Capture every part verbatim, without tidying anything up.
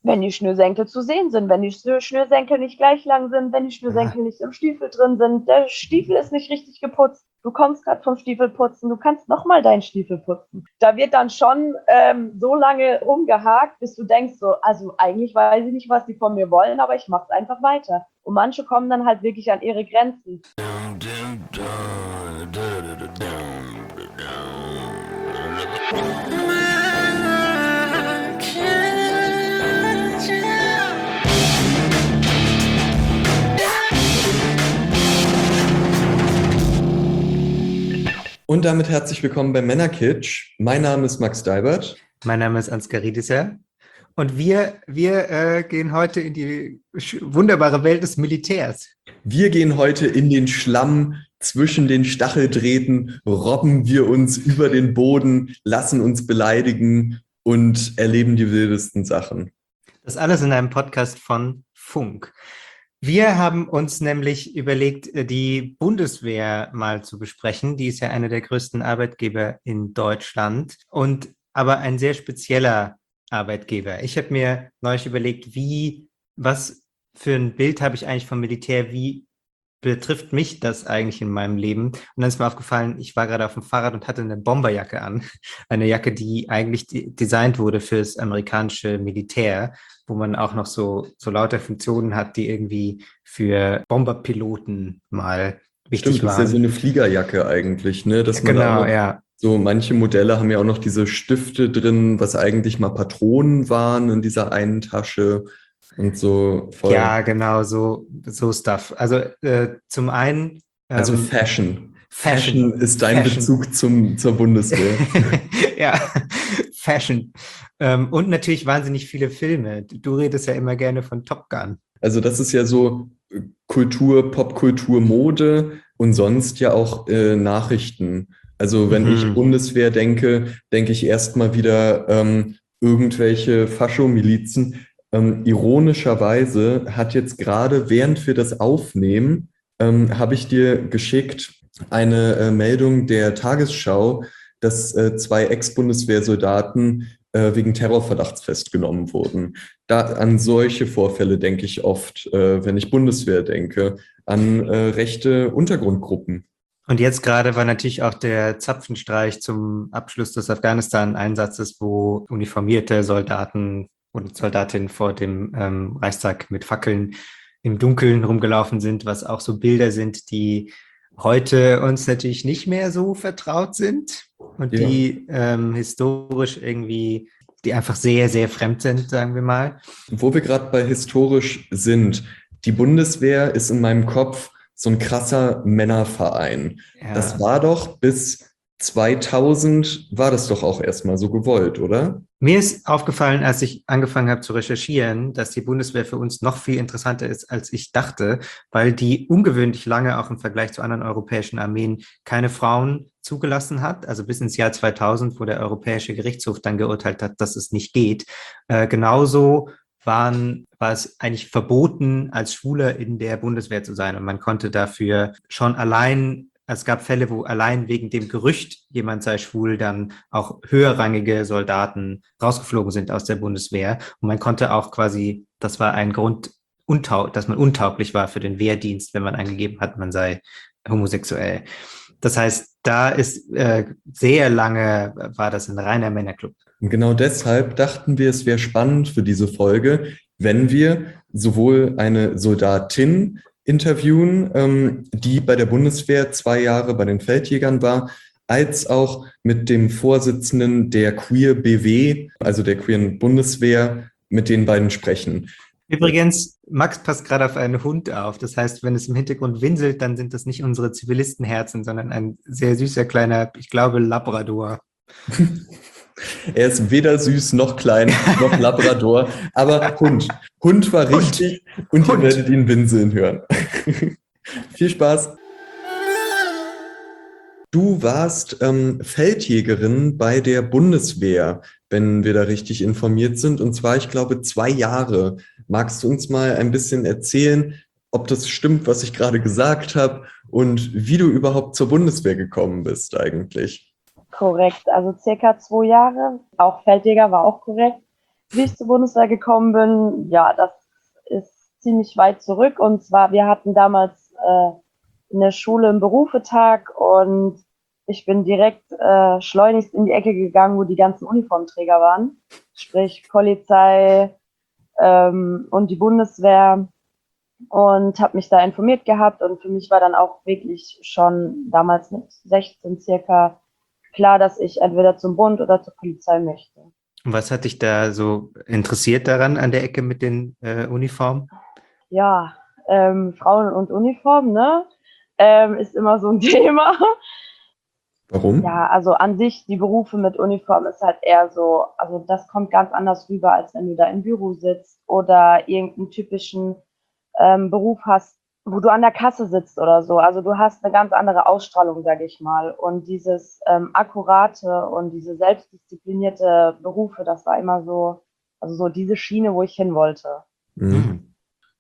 Wenn die Schnürsenkel zu sehen sind, wenn die Schnürsenkel nicht gleich lang sind, wenn die Schnürsenkel ah. nicht im Stiefel drin sind, der Stiefel ist nicht richtig geputzt, du kommst gerade vom Stiefelputzen, du kannst nochmal deinen Stiefel putzen. Da wird dann schon ähm, so lange rumgehakt, bis du denkst so, also eigentlich weiß ich nicht, was die von mir wollen, aber ich mach's einfach weiter. Und manche kommen dann halt wirklich an ihre Grenzen. Und damit herzlich willkommen bei Männerkitsch. Mein Name ist Max Deibert. Mein Name ist Ansgar Riedisser. Und wir, wir äh, gehen heute in die wunderbare Welt des Militärs. Wir gehen heute in den Schlamm zwischen den Stacheldrähten, robben wir uns über den Boden, lassen uns beleidigen und erleben die wildesten Sachen. Das alles in einem Podcast von Funk. Wir haben uns nämlich überlegt, die Bundeswehr mal zu besprechen. Die ist ja einer der größten Arbeitgeber in Deutschland und aber ein sehr spezieller Arbeitgeber. Ich habe mir neulich überlegt, wie, was für ein Bild habe ich eigentlich vom Militär, wie betrifft mich das eigentlich in meinem Leben? Und dann ist mir aufgefallen, ich war gerade auf dem Fahrrad und hatte eine Bomberjacke an. Eine Jacke, die eigentlich designt wurde fürs amerikanische Militär, wo man auch noch so, so lauter Funktionen hat, die irgendwie für Bomberpiloten mal wichtig Stimmt, waren. das ist ja so eine Fliegerjacke eigentlich, ne? Dass man genau, da auch ja. So manche Modelle haben ja auch noch diese Stifte drin, was eigentlich mal Patronen waren in dieser einen Tasche und so voll. Ja, genau, so, so Stuff. Also äh, zum einen... Ähm, also Fashion. Fashion. Fashion ist dein Fashion. Bezug zum, zur Bundeswehr. Ja, Fashion. Ähm, und natürlich wahnsinnig viele Filme. Du redest ja immer gerne von Top Gun. Also das ist ja so Kultur, Popkultur, Mode und sonst ja auch äh, Nachrichten. Also wenn mhm. ich Bundeswehr denke, denke ich erstmal wieder ähm, irgendwelche Fascho-Milizen. Ähm, ironischerweise hat jetzt gerade, während wir das aufnehmen, ähm, habe ich dir geschickt eine äh, Meldung der Tagesschau, dass äh, zwei Ex-Bundeswehrsoldaten äh, wegen Terrorverdachts festgenommen wurden. Da, an solche Vorfälle denke ich oft, äh, wenn ich Bundeswehr denke, an äh, rechte Untergrundgruppen. Und jetzt gerade war natürlich auch der Zapfenstreich zum Abschluss des Afghanistan-Einsatzes, wo uniformierte Soldaten und Soldatinnen vor dem ähm, Reichstag mit Fackeln im Dunkeln rumgelaufen sind, was auch so Bilder sind, die heute uns natürlich nicht mehr so vertraut sind und ja. die ähm, historisch irgendwie, die einfach sehr, sehr fremd sind, sagen wir mal. Wo wir gerade bei historisch sind, die Bundeswehr ist in meinem Kopf so ein krasser Männerverein. Ja. Das war doch bis zweitausend, war das doch auch erstmal so gewollt, oder? Mir ist aufgefallen, als ich angefangen habe zu recherchieren, dass die Bundeswehr für uns noch viel interessanter ist, als ich dachte, weil die ungewöhnlich lange auch im Vergleich zu anderen europäischen Armeen keine Frauen zugelassen hat. Also bis ins Jahr zweitausend, wo der Europäische Gerichtshof dann geurteilt hat, dass es nicht geht. Äh, genauso waren, war es eigentlich verboten, als Schwuler in der Bundeswehr zu sein. Und man konnte dafür schon allein, es gab Fälle, wo allein wegen dem Gerücht, jemand sei schwul, dann auch höherrangige Soldaten rausgeflogen sind aus der Bundeswehr. Und man konnte auch quasi, das war ein Grund, untau- dass man untauglich war für den Wehrdienst, wenn man angegeben hat, man sei homosexuell. Das heißt, da ist äh, sehr lange, war das ein reiner Männerclub. Und genau deshalb dachten wir, es wäre spannend für diese Folge, wenn wir sowohl eine Soldatin interviewen, ähm, die bei der Bundeswehr zwei Jahre bei den Feldjägern war, als auch mit dem Vorsitzenden der Queer B W, also der Queeren Bundeswehr, mit den beiden sprechen. Übrigens, Max passt gerade auf einen Hund auf. Das heißt, wenn es im Hintergrund winselt, dann sind das nicht unsere Zivilistenherzen, sondern ein sehr süßer kleiner, ich glaube, Labrador. Er ist weder süß noch klein noch Labrador, aber Hund. Hund war richtig Hund. und Hund. Ihr werdet ihn winseln hören. Viel Spaß. Du warst ähm, Feldjägerin bei der Bundeswehr, wenn wir da richtig informiert sind, und zwar, ich glaube, zwei Jahre. Magst du uns mal ein bisschen erzählen, ob das stimmt, was ich gerade gesagt habe und wie du überhaupt zur Bundeswehr gekommen bist eigentlich? Korrekt, also circa zwei Jahre. Auch Feldjäger war auch korrekt. Wie ich zur Bundeswehr gekommen bin, ja, das ist ziemlich weit zurück. Und zwar, wir hatten damals äh, in der Schule einen Berufetag und ich bin direkt äh, schleunigst in die Ecke gegangen, wo die ganzen Uniformträger waren. Sprich Polizei ähm, und die Bundeswehr. Und habe mich da informiert gehabt. Und für mich war dann auch wirklich schon damals mit sechzehn circa klar, dass ich entweder zum Bund oder zur Polizei möchte. Und was hat dich da so interessiert daran an der Ecke mit den äh, Uniformen? Ja, ähm, Frauen und Uniform, ne? Ähm, ist immer so ein Thema. Warum? Ja, also an sich, die Berufe mit Uniform ist halt eher so, also das kommt ganz anders rüber, als wenn du da im Büro sitzt oder irgendeinen typischen ähm, Beruf hast, wo du an der Kasse sitzt oder so. Also du hast eine ganz andere Ausstrahlung, sage ich mal. Und dieses ähm, akkurate und diese selbstdisziplinierte Berufe, das war immer so, also so diese Schiene, wo ich hin wollte. Mhm. Hm.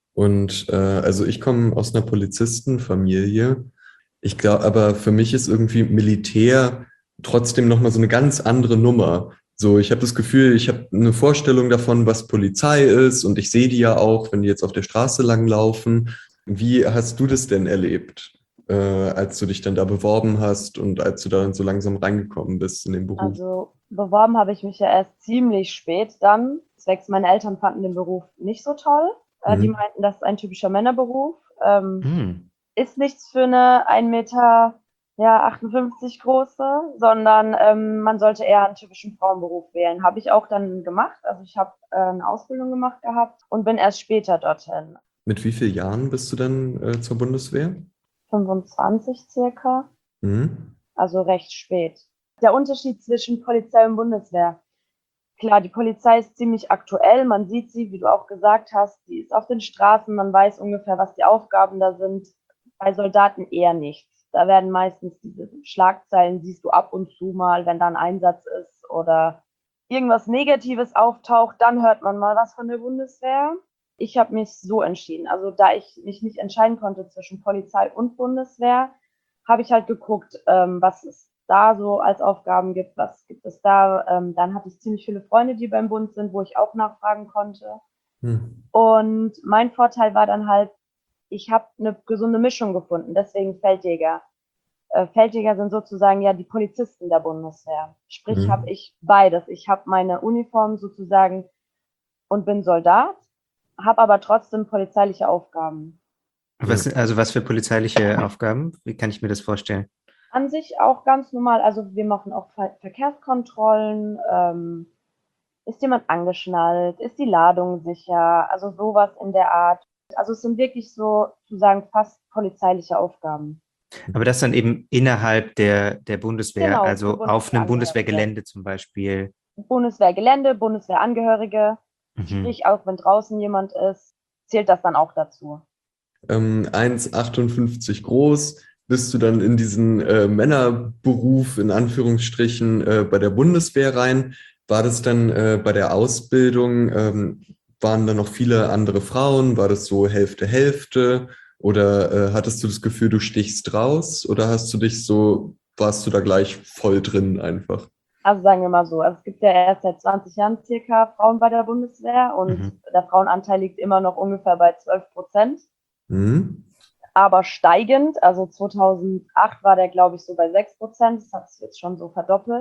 Und äh, also ich komme aus einer Polizistenfamilie. Ich glaube, aber für mich ist irgendwie Militär trotzdem nochmal so eine ganz andere Nummer. So, ich habe das Gefühl, ich habe eine Vorstellung davon, was Polizei ist, und ich sehe die ja auch, wenn die jetzt auf der Straße langlaufen. Wie hast du das denn erlebt, äh, als du dich dann da beworben hast und als du da so langsam reingekommen bist in den Beruf? Also beworben habe ich mich ja erst ziemlich spät dann. Zwecks meine Eltern fanden den Beruf nicht so toll. Äh, die Mhm. meinten, das ist ein typischer Männerberuf. Ähm, Hm. ist nichts für eine ein Meter ja, achtundfünfzig große, sondern ähm, man sollte eher einen typischen Frauenberuf wählen. Habe ich auch dann gemacht. Also ich habe äh, eine Ausbildung gemacht gehabt und bin erst später dorthin. Mit wie vielen Jahren bist du dann äh, zur Bundeswehr? fünfundzwanzig circa, Mhm. also recht spät. Der Unterschied zwischen Polizei und Bundeswehr. Klar, die Polizei ist ziemlich aktuell. Man sieht sie, wie du auch gesagt hast, die ist auf den Straßen, man weiß ungefähr, was die Aufgaben da sind. Bei Soldaten eher nichts. Da werden meistens diese Schlagzeilen, siehst du ab und zu mal, wenn da ein Einsatz ist oder irgendwas Negatives auftaucht, dann hört man mal was von der Bundeswehr. Ich habe mich so entschieden. Also da ich mich nicht entscheiden konnte zwischen Polizei und Bundeswehr, habe ich halt geguckt, ähm, was es da so als Aufgaben gibt, was gibt es da. Ähm, dann hatte ich ziemlich viele Freunde, die beim Bund sind, wo ich auch nachfragen konnte. Mhm. Und mein Vorteil war dann halt, ich habe eine gesunde Mischung gefunden, deswegen Feldjäger. Äh, Feldjäger sind sozusagen ja die Polizisten der Bundeswehr. Sprich, habe Mhm. ich beides. Ich habe meine Uniform sozusagen und bin Soldat, habe aber trotzdem polizeiliche Aufgaben. Ja. Was, also was für polizeiliche Aufgaben? Wie kann ich mir das vorstellen? An sich auch ganz normal. Also wir machen auch Ver Verkehrskontrollen. Ähm, ist jemand angeschnallt? Ist die Ladung sicher? Also sowas in der Art. Also es sind wirklich so, zu sagen, fast polizeiliche Aufgaben. Aber das dann eben innerhalb der, der Bundeswehr, Genau, für also auf einem Bundeswehrangehörige. Bundeswehrgelände zum Beispiel. Bundeswehrgelände, Bundeswehrangehörige. Mhm. Sprich, auch wenn draußen jemand ist, zählt das dann auch dazu. ähm, eins Komma achtundfünfzig groß, bist du dann in diesen äh, Männerberuf in Anführungsstrichen äh, bei der Bundeswehr rein. War das dann äh, bei der Ausbildung, ähm, waren da noch viele andere Frauen? War das so Hälfte, Hälfte? Oder äh, hattest du das Gefühl, du stichst raus? Oder hast du dich so, warst du da gleich voll drin einfach? Also sagen wir mal so, also es gibt ja erst seit zwanzig Jahren circa Frauen bei der Bundeswehr und Mhm. der Frauenanteil liegt immer noch ungefähr bei zwölf Prozent. Mhm. Aber steigend. Also zweitausendacht war der, glaube ich, so bei sechs Prozent. Das hat sich jetzt schon so verdoppelt.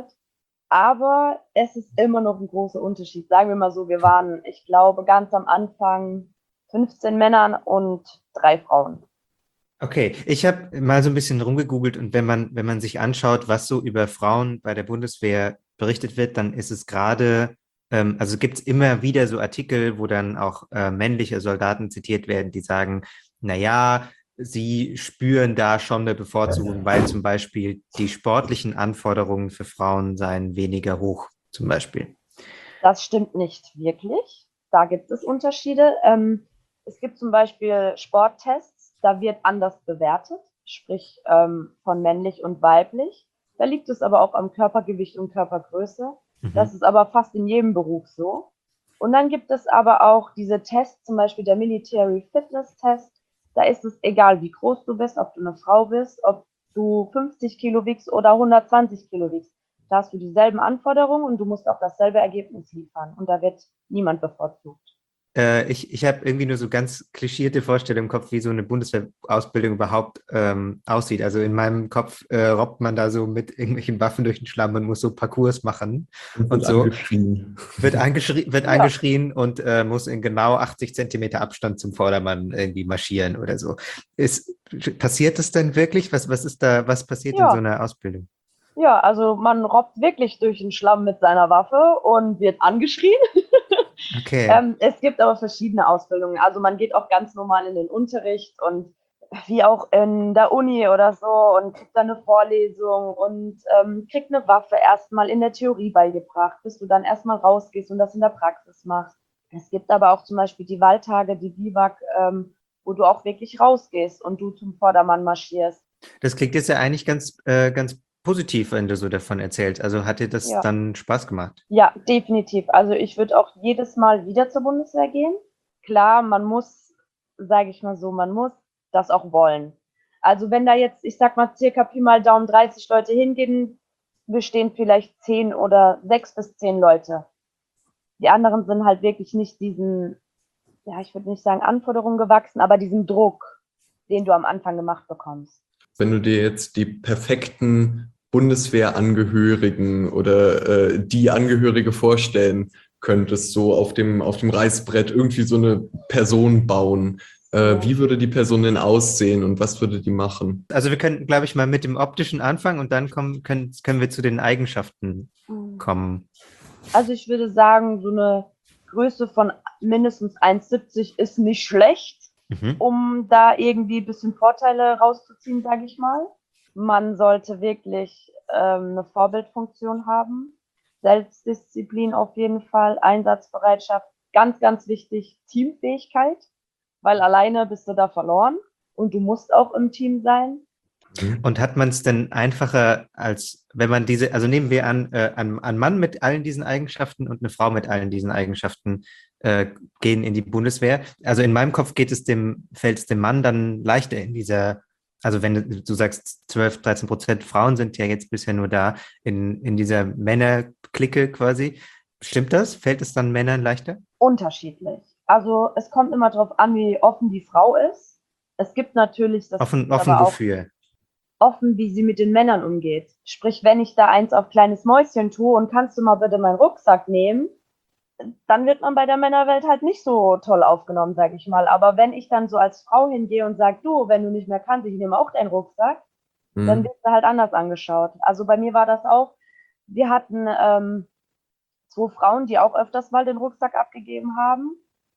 Aber es ist immer noch ein großer Unterschied. Sagen wir mal so, wir waren, ich glaube, ganz am Anfang fünfzehn Männern und drei Frauen. Okay, ich habe mal so ein bisschen rumgegoogelt und wenn man, wenn man sich anschaut, was so über Frauen bei der Bundeswehr berichtet wird, dann ist es gerade, ähm, also gibt es immer wieder so Artikel, wo dann auch äh, männliche Soldaten zitiert werden, die sagen, na ja, sie spüren da schon eine Bevorzugung, weil zum Beispiel die sportlichen Anforderungen für Frauen seien weniger hoch, zum Beispiel. Das stimmt nicht wirklich. Da gibt es Unterschiede. Ähm, es gibt zum Beispiel Sporttests, da wird anders bewertet, sprich ähm, von männlich und weiblich. Da liegt es aber auch am Körpergewicht und Körpergröße. Das Mhm. ist aber fast in jedem Beruf so. Und dann gibt es aber auch diese Tests, zum Beispiel der Military Fitness Test. Da ist es egal, wie groß du bist, ob du eine Frau bist, ob du fünfzig Kilo wiegst oder hundertzwanzig Kilo wiegst. Da hast du dieselben Anforderungen und du musst auch dasselbe Ergebnis liefern. Und da wird niemand bevorzugt. Äh, ich ich habe irgendwie nur so ganz klischierte Vorstellungen im Kopf, wie so eine Bundeswehrausbildung überhaupt ähm, aussieht. Also in meinem Kopf äh, robbt man da so mit irgendwelchen Waffen durch den Schlamm und muss so Parcours machen Und und wird so. angeschrien. Wird, angeschri wird Ja. angeschrien und äh, muss in genau achtzig Zentimeter Abstand zum Vordermann irgendwie marschieren oder so. Ist, passiert das denn wirklich? Was, was ist da, was passiert in so Ja. einer Ausbildung? Ja, also man robbt wirklich durch den Schlamm mit seiner Waffe und wird angeschrien. Okay. Ähm, es gibt aber verschiedene Ausbildungen. Also man geht auch ganz normal in den Unterricht und wie auch in der Uni oder so und kriegt dann eine Vorlesung und ähm, kriegt eine Waffe erstmal in der Theorie beigebracht, bis du dann erstmal rausgehst und das in der Praxis machst. Es gibt aber auch zum Beispiel die Wahltage, die Biwak, ähm, wo du auch wirklich rausgehst und du zum Vordermann marschierst. Das klingt jetzt ja eigentlich ganz, äh, ganz positiv, wenn du so davon erzählst. Also hat dir das Ja. dann Spaß gemacht? Ja, definitiv. Also ich würde auch jedes Mal wieder zur Bundeswehr gehen. Klar, man muss, sage ich mal so, man muss das auch wollen. Also wenn da jetzt, ich sag mal, circa Pi mal Daumen dreißig Leute hingehen, bestehen vielleicht zehn oder sechs bis zehn Leute. Die anderen sind halt wirklich nicht diesen, ja, ich würde nicht sagen Anforderungen gewachsen, aber diesem Druck, den du am Anfang gemacht bekommst. Wenn du dir jetzt die perfekten Bundeswehrangehörigen oder äh, die Angehörige vorstellen könntest, so auf dem, auf dem Reißbrett irgendwie so eine Person bauen, äh, Ja. wie würde die Person denn aussehen und was würde die machen? Also wir können, glaube ich, mal mit dem Optischen anfangen und dann kommen, können, können wir zu den Eigenschaften kommen. Also ich würde sagen, so eine Größe von mindestens eins siebzig ist nicht schlecht, Mhm. um da irgendwie ein bisschen Vorteile rauszuziehen, sage ich mal. Man sollte wirklich ähm, eine Vorbildfunktion haben, Selbstdisziplin auf jeden Fall, Einsatzbereitschaft, ganz, ganz wichtig, Teamfähigkeit, weil alleine bist du da verloren und du musst auch im Team sein. Und hat man es denn einfacher, als wenn man diese, also nehmen wir an, äh, ein, ein Mann mit allen diesen Eigenschaften und eine Frau mit allen diesen Eigenschaften äh, gehen in die Bundeswehr. Also in meinem Kopf geht es dem, fällt es dem Mann dann leichter in dieser, also wenn du, du sagst, zwölf, dreizehn Prozent Frauen sind ja jetzt bisher nur da, in, in dieser Männerklicke quasi. Stimmt das? Fällt es dann Männern leichter? Unterschiedlich. Also es kommt immer darauf an, wie offen die Frau ist. Es gibt natürlich, das Offen, gibt offen aber auch wofür? offen, wie sie mit den Männern umgeht. Sprich, wenn ich da eins auf kleines Mäuschen tue und kannst du mal bitte meinen Rucksack nehmen, dann wird man bei der Männerwelt halt nicht so toll aufgenommen, sage ich mal. Aber wenn ich dann so als Frau hingehe und sage, du, wenn du nicht mehr kannst, ich nehme auch deinen Rucksack, Mhm. dann wird du halt anders angeschaut. Also bei mir war das auch, wir hatten ähm, zwei Frauen, die auch öfters mal den Rucksack abgegeben haben.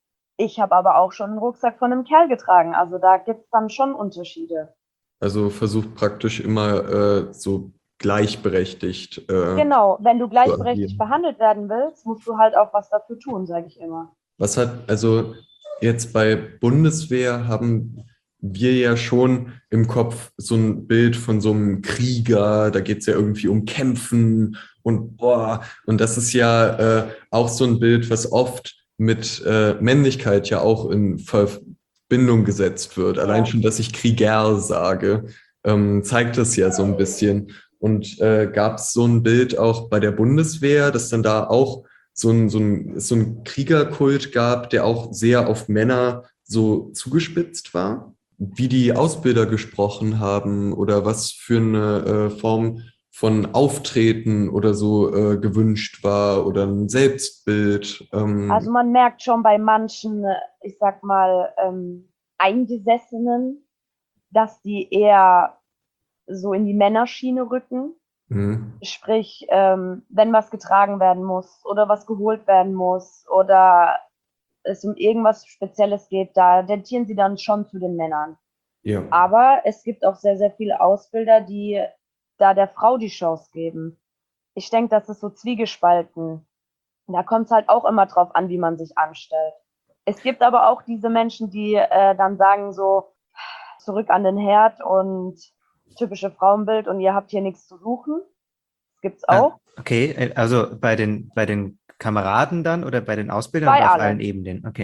Ich habe aber auch schon einen Rucksack von einem Kerl getragen. Also da gibt es dann schon Unterschiede. Also versucht praktisch immer äh, so gleichberechtigt. Äh, Genau, wenn du gleichberechtigt agieren. behandelt werden willst, musst du halt auch was dafür tun, sage ich immer. Was hat, also jetzt bei Bundeswehr haben wir ja schon im Kopf so ein Bild von so einem Krieger, da geht es ja irgendwie um Kämpfen und boah, und das ist ja äh, auch so ein Bild, was oft mit äh, Männlichkeit ja auch in Verbindung gesetzt wird. Allein Ja. schon, dass ich Krieger sage, ähm, zeigt das ja so ein bisschen. Und äh, gab es so ein Bild auch bei der Bundeswehr, dass dann da auch so ein, so ein, so ein Kriegerkult gab, der auch sehr auf Männer so zugespitzt war? Wie die Ausbilder gesprochen haben oder was für eine äh, Form von Auftreten oder so äh, gewünscht war oder ein Selbstbild. Ähm, Also man merkt schon bei manchen, ich sag mal, ähm, Eingesessenen, dass die eher so in die Männerschiene rücken. mh. Sprich, ähm, wenn was getragen werden muss oder was geholt werden muss oder es um irgendwas Spezielles geht, da tendieren sie dann schon zu den Männern. Ja. Aber es gibt auch sehr, sehr viele Ausbilder, die da der Frau die Chance geben. Ich denke, das ist so zwiegespalten. Da kommt es halt auch immer drauf an, wie man sich anstellt. Es gibt aber auch diese Menschen, die äh, dann sagen so, zurück an den Herd und typische Frauenbild und ihr habt hier nichts zu suchen. Das gibt's auch. Ah, okay, also bei den, bei den Kameraden dann oder bei den Ausbildern Bei oder auf allen. allen Ebenen? Okay.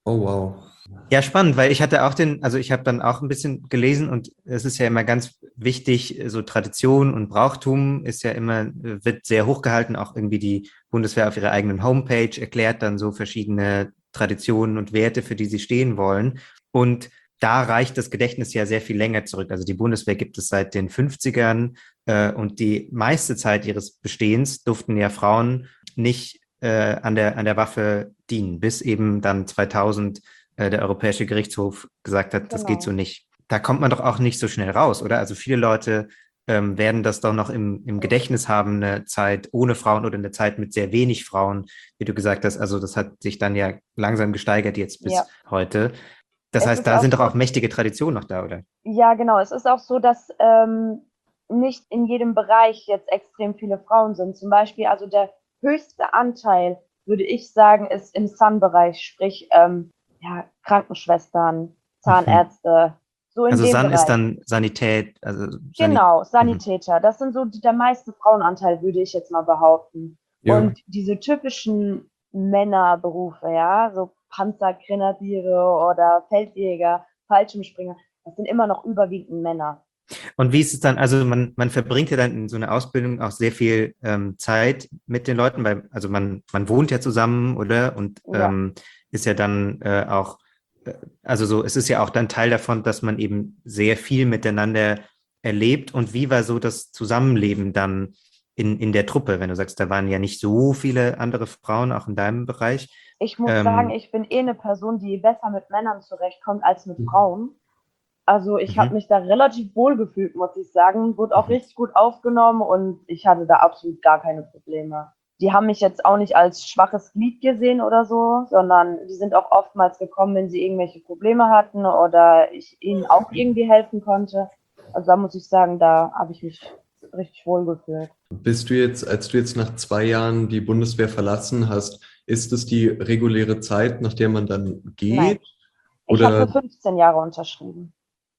Oh, wow. Ja, spannend, weil ich hatte auch den, also ich habe dann auch ein bisschen gelesen und es ist ja immer ganz wichtig, so Tradition und Brauchtum ist ja immer, wird sehr hochgehalten, auch irgendwie die Bundeswehr auf ihrer eigenen Homepage erklärt dann so verschiedene Traditionen und Werte, für die sie stehen wollen. Und da reicht das Gedächtnis ja sehr viel länger zurück. Also die Bundeswehr gibt es seit den fünfzigern äh, und die meiste Zeit ihres Bestehens durften ja Frauen nicht äh, an der, an der Waffe dienen, bis eben dann zweitausend äh, der Europäische Gerichtshof gesagt hat, das geht so Genau. nicht. Da kommt man doch auch nicht so schnell raus, oder? Also viele Leute ähm, werden das doch noch im, im Gedächtnis haben, eine Zeit ohne Frauen oder eine Zeit mit sehr wenig Frauen, wie du gesagt hast. Also das hat sich dann ja langsam gesteigert jetzt bis Ja. heute. Das Es heißt, ist da auch sind doch so, auch mächtige Traditionen noch da, oder? ja, genau. Es ist auch so, dass ähm, nicht in jedem Bereich jetzt extrem viele Frauen sind. Zum Beispiel, also der höchste Anteil, würde ich sagen, ist im Sun-Bereich, sprich ähm, ja, Krankenschwestern, Mhm. Zahnärzte, so in Also dem San ist Bereich. dann Sanität, also Sanit. Genau, Mhm. Sanitäter. Das sind so die, der meiste Frauenanteil, würde ich jetzt mal behaupten. Ja. Und diese typischen Männerberufe, ja, so Panzergrenadiere oder Feldjäger, Fallschirmspringer, das sind immer noch überwiegend Männer. Und wie ist es dann, also man, man verbringt ja dann in so einer Ausbildung auch sehr viel ähm, Zeit mit den Leuten, weil, also man, man wohnt ja zusammen, oder? Und Ja, ähm, ist ja dann äh, auch, äh, also so, es ist ja auch dann Teil davon, dass man eben sehr viel miteinander erlebt. Und wie war so das Zusammenleben dann in, in der Truppe, wenn du sagst, da waren ja nicht so viele andere Frauen, auch in deinem Bereich. ich muss sagen, Ähm, ich bin eh eine Person, die besser mit Männern zurechtkommt als mit Frauen. Also ich habe mhm, mich da relativ wohl gefühlt, muss ich sagen. Wurde auch mhm. richtig gut aufgenommen und ich hatte da absolut gar keine Probleme. Die haben mich jetzt auch nicht als schwaches Glied gesehen oder so, sondern die sind auch oftmals gekommen, wenn sie irgendwelche Probleme hatten oder ich ihnen auch irgendwie helfen konnte. Also da muss ich sagen, da habe ich mich richtig wohl gefühlt. Bist du jetzt, als du jetzt nach zwei Jahren die Bundeswehr verlassen hast, ist es die reguläre Zeit, nach der man dann Nein, geht? ich habe Oder für fünfzehn Jahre unterschrieben.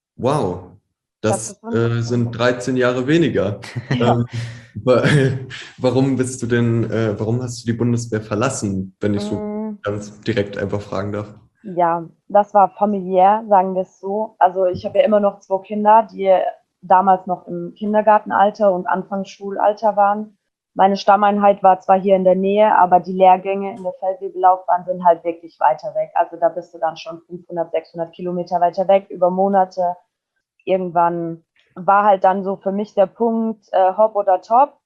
wow, Ich habe für das äh, fünfzehn. sind dreizehn Jahre weniger. Ja. Ähm, wa- warum bist du denn, äh, warum hast du die Bundeswehr verlassen, wenn ich so Mm, ganz direkt einfach fragen darf? Ja, das war familiär, sagen wir es so. Also ich habe ja immer noch zwei Kinder, die damals noch im Kindergartenalter und Anfangsschulalter waren. Meine Stammeinheit war zwar hier in der Nähe, aber die Lehrgänge in der Feldwebellaufbahn sind halt wirklich weiter weg. Also da bist du dann schon fünfhundert, sechshundert Kilometer weiter weg über Monate. Irgendwann war halt dann so für mich der Punkt, äh, Hop oder Top.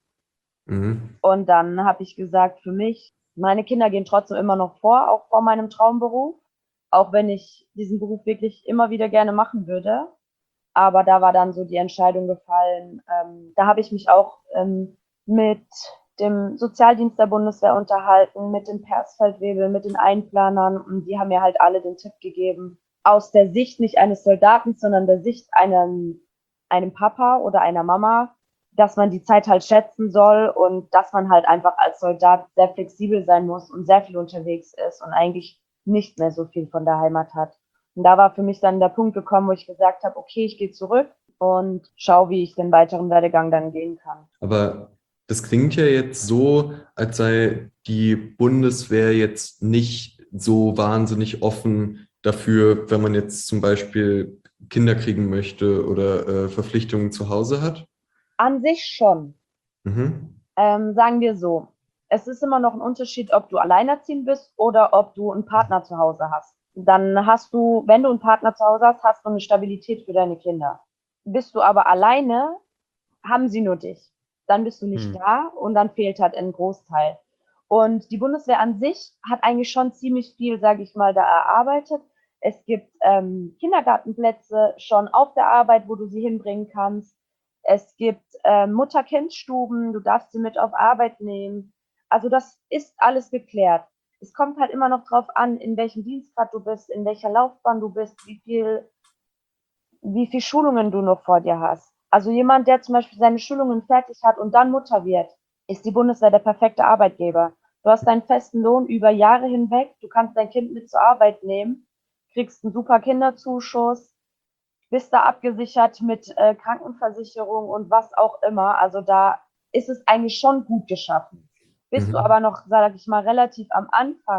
Mhm. Und dann habe ich gesagt, für mich, meine Kinder gehen trotzdem immer noch vor, auch vor meinem Traumberuf, auch wenn ich diesen Beruf wirklich immer wieder gerne machen würde. Aber da war dann so die Entscheidung gefallen. Ähm, da habe ich mich auch ähm, mit dem Sozialdienst der Bundeswehr unterhalten, mit dem Persfeldwebel, mit den Einplanern und die haben mir halt alle den Tipp gegeben, aus der Sicht nicht eines Soldaten, sondern der Sicht einem, einem Papa oder einer Mama, dass man die Zeit halt schätzen soll und dass man halt einfach als Soldat sehr flexibel sein muss und sehr viel unterwegs ist und eigentlich nicht mehr so viel von der Heimat hat. Und da war für mich dann der Punkt gekommen, wo ich gesagt habe, okay, ich gehe zurück und schaue, wie ich den weiteren Werdegang dann gehen kann. Aber das klingt ja jetzt so, als sei die Bundeswehr jetzt nicht so wahnsinnig offen dafür, wenn man jetzt zum Beispiel Kinder kriegen möchte oder äh, Verpflichtungen zu Hause hat. An sich schon. Mhm. Ähm, sagen wir so, es ist immer noch ein Unterschied, ob du alleinerziehend bist oder ob du einen Partner zu Hause hast. Dann hast du, wenn du einen Partner zu Hause hast, hast du eine Stabilität für deine Kinder. Bist du aber alleine, haben sie nur dich. Dann bist du nicht Hm. da und dann fehlt halt ein Großteil. Und die Bundeswehr an sich hat eigentlich schon ziemlich viel, sage ich mal, da erarbeitet. Es gibt ähm, Kindergartenplätze schon auf der Arbeit, wo du sie hinbringen kannst. Es gibt ähm, Mutter-Kind-Stuben, du darfst sie mit auf Arbeit nehmen. Also das ist alles geklärt. Es kommt halt immer noch drauf an, in welchem Dienstgrad du bist, in welcher Laufbahn du bist, wie viel wie viel Schulungen du noch vor dir hast. Also jemand, der zum Beispiel seine Schulungen fertig hat und dann Mutter wird, ist die Bundeswehr der perfekte Arbeitgeber. Du hast deinen festen Lohn über Jahre hinweg, du kannst dein Kind mit zur Arbeit nehmen, kriegst einen super Kinderzuschuss, bist da abgesichert mit äh, Krankenversicherung und was auch immer. Also da ist es eigentlich schon gut geschaffen. Bist du Mhm. aber noch, sage ich mal, relativ am Anfang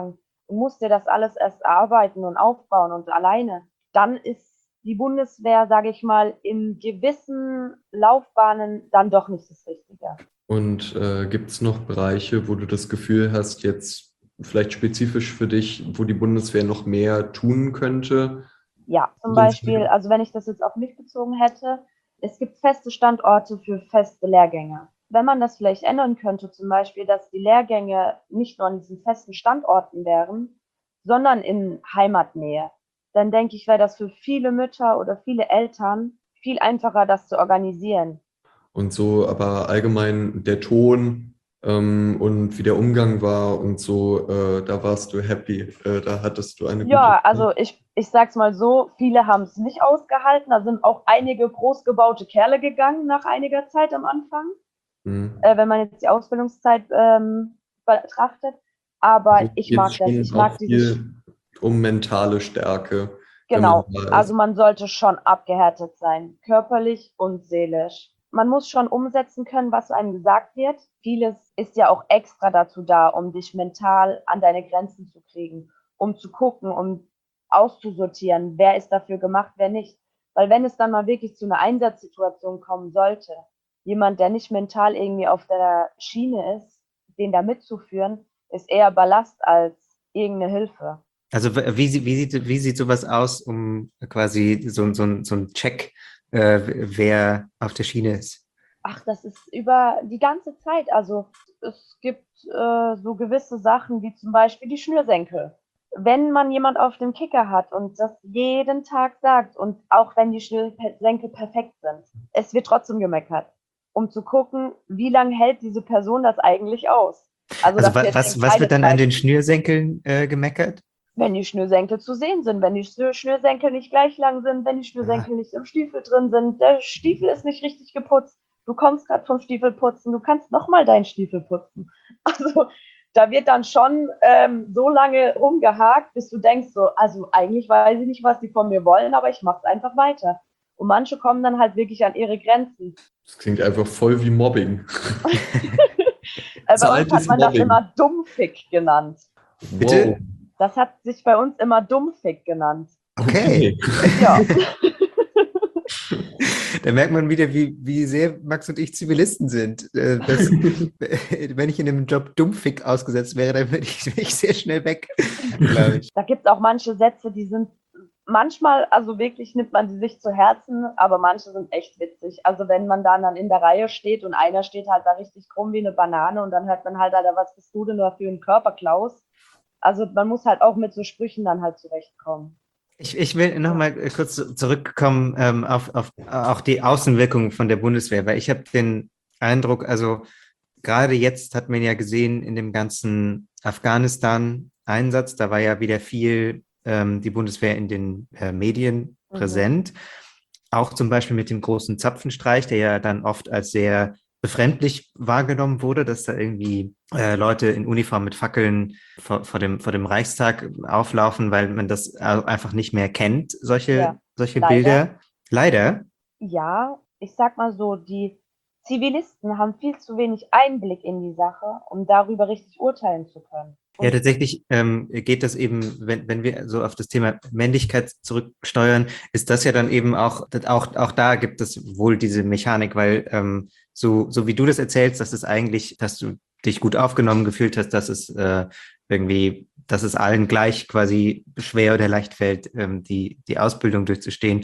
Du musst dir das alles erst erarbeiten und aufbauen und alleine. Dann ist die Bundeswehr, sage ich mal, in gewissen Laufbahnen dann doch nicht das Richtige. Und äh, gibt es noch Bereiche, wo du das Gefühl hast, jetzt vielleicht spezifisch für dich, wo die Bundeswehr noch mehr tun könnte? Ja, zum Beispiel, also wenn ich das jetzt auf mich bezogen hätte, es gibt feste Standorte für feste Lehrgänge. Wenn man das vielleicht ändern könnte, zum Beispiel, dass die Lehrgänge nicht nur an diesen festen Standorten wären, sondern in Heimatnähe, dann denke ich, wäre das für viele Mütter oder viele Eltern viel einfacher, das zu organisieren. Und so, aber allgemein der Ton ähm, und wie der Umgang war und so, äh, da warst du happy, äh, da hattest du eine gute Ja, Zeit. also ich, ich sag's mal so, viele haben es nicht ausgehalten. Da sind auch einige großgebaute Kerle gegangen nach einiger Zeit am Anfang, Mhm. äh, wenn man jetzt die Ausbildungszeit ähm, betrachtet. Aber Also ich geht es mag das. schon Ich auch mag dieses, viel um mentale Stärke, wenn man genau. da Also ist. man sollte schon abgehärtet sein, körperlich und seelisch. Man muss schon umsetzen können, was einem gesagt wird. Vieles ist ja auch extra dazu da, um dich mental an deine Grenzen zu kriegen, um zu gucken, um auszusortieren, wer ist dafür gemacht, wer nicht. Weil wenn es dann mal wirklich zu einer Einsatzsituation kommen sollte, jemand, der nicht mental irgendwie auf der Schiene ist, den da mitzuführen, ist eher Ballast als irgendeine Hilfe. Also w- wie, sie- wie, sieht, wie sieht sowas aus, um quasi so, so, so ein Check, äh, wer auf der Schiene ist? Ach, das ist über die ganze Zeit. Also es gibt äh, so gewisse Sachen wie zum Beispiel die Schnürsenkel. Wenn man jemand auf dem Kicker hat und das jeden Tag sagt und auch wenn die Schnürsenkel perfekt sind, es wird trotzdem gemeckert, um zu gucken, wie lange hält diese Person das eigentlich aus. Also Also das ist wa jetzt was, ein was wird kleines dann an den Beispiel. Schnürsenkeln äh, gemeckert? Wenn die Schnürsenkel zu sehen sind, wenn die Schnürsenkel nicht gleich lang sind, wenn die Ah, Schnürsenkel nicht im Stiefel drin sind, der Stiefel ist nicht richtig geputzt, du kommst gerade vom Stiefel putzen, du kannst nochmal deinen Stiefel putzen. Also da wird dann schon ähm, so lange rumgehakt, bis du denkst so, also eigentlich weiß ich nicht, was die von mir wollen, aber ich mache es einfach weiter. Und manche kommen dann halt wirklich an ihre Grenzen. Das klingt einfach voll wie Mobbing. Äh, So bei uns hat altes man das Mobbing. immer Dummfick genannt. Wow. bitte? Das hat sich bei uns immer Dummfick genannt. Okay. Ja. Da merkt man wieder, wie, wie sehr Max und ich Zivilisten sind. Äh, Das, wenn ich in einem Job Dummfick ausgesetzt wäre, dann würde ich, wäre ich sehr schnell weg, glaube ich. Da gibt es auch manche Sätze, die sind manchmal, also wirklich nimmt man die sich zu Herzen, aber manche sind echt witzig. Also wenn man dann, dann in der Reihe steht und einer steht halt da richtig krumm wie eine Banane und dann hört man halt, Alter, was bist du denn da für ein Körperklaus? Also man muss halt auch mit so Sprüchen dann halt zurechtkommen. Ich, ich will nochmal kurz zurückkommen ähm, auf, auf auch die Außenwirkung von der Bundeswehr, weil ich habe den Eindruck, also gerade jetzt hat man ja gesehen in dem ganzen Afghanistan-Einsatz, da war ja wieder viel ähm, die Bundeswehr in den äh, Medien Mhm. präsent. Auch zum Beispiel mit dem großen Zapfenstreich, der ja dann oft als sehr befremdlich wahrgenommen wurde, dass da irgendwie äh, Leute in Uniform mit Fackeln vor, vor, dem, vor dem Reichstag auflaufen, weil man das einfach nicht mehr kennt, solche, Ja, solche leider. Bilder. Leider. Ja, ich sag mal so, die Zivilisten haben viel zu wenig Einblick in die Sache, um darüber richtig urteilen zu können. Ja, Und tatsächlich ähm, geht das eben, wenn, wenn wir so auf das Thema Männlichkeit zurücksteuern, ist das ja dann eben auch, auch, auch da gibt es wohl diese Mechanik, weil ähm, so, so wie du das erzählst, dass es eigentlich, dass du dich gut aufgenommen gefühlt hast, dass es äh, irgendwie, dass es allen gleich quasi schwer oder leicht fällt, ähm, die, die Ausbildung durchzustehen.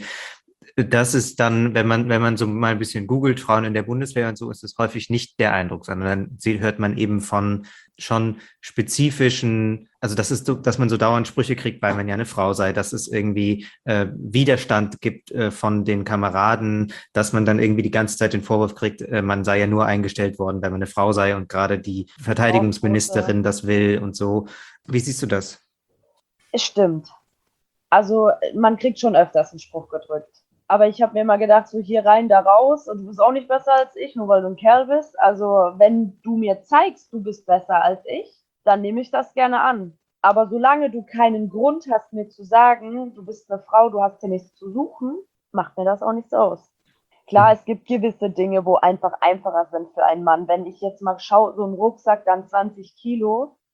Das ist dann, wenn man, wenn man so mal ein bisschen googelt, Frauen in der Bundeswehr und so, ist es häufig nicht der Eindruck, sondern dann hört man eben von schon spezifischen, also das ist so, dass man so dauernd Sprüche kriegt, weil man ja eine Frau sei, dass es irgendwie äh, Widerstand gibt äh, von den Kameraden, dass man dann irgendwie die ganze Zeit den Vorwurf kriegt, äh, man sei ja nur eingestellt worden, weil man eine Frau sei und gerade die Frauenquote, Verteidigungsministerin das will und so. Wie siehst du das? es stimmt. Also man kriegt schon öfters einen Spruch gedrückt. Aber ich habe mir immer gedacht, so hier rein, da raus und du bist auch nicht besser als ich, nur weil du ein Kerl bist. Also wenn du mir zeigst, du bist besser als ich, dann nehme ich das gerne an. Aber solange du keinen Grund hast, mir zu sagen, du bist eine Frau, du hast hier nichts zu suchen, macht mir das auch nichts aus. Klar, es gibt gewisse Dinge, wo einfach einfacher sind für einen Mann. Wenn ich jetzt mal schaue, so ein Rucksack, dann zwanzig Kilo,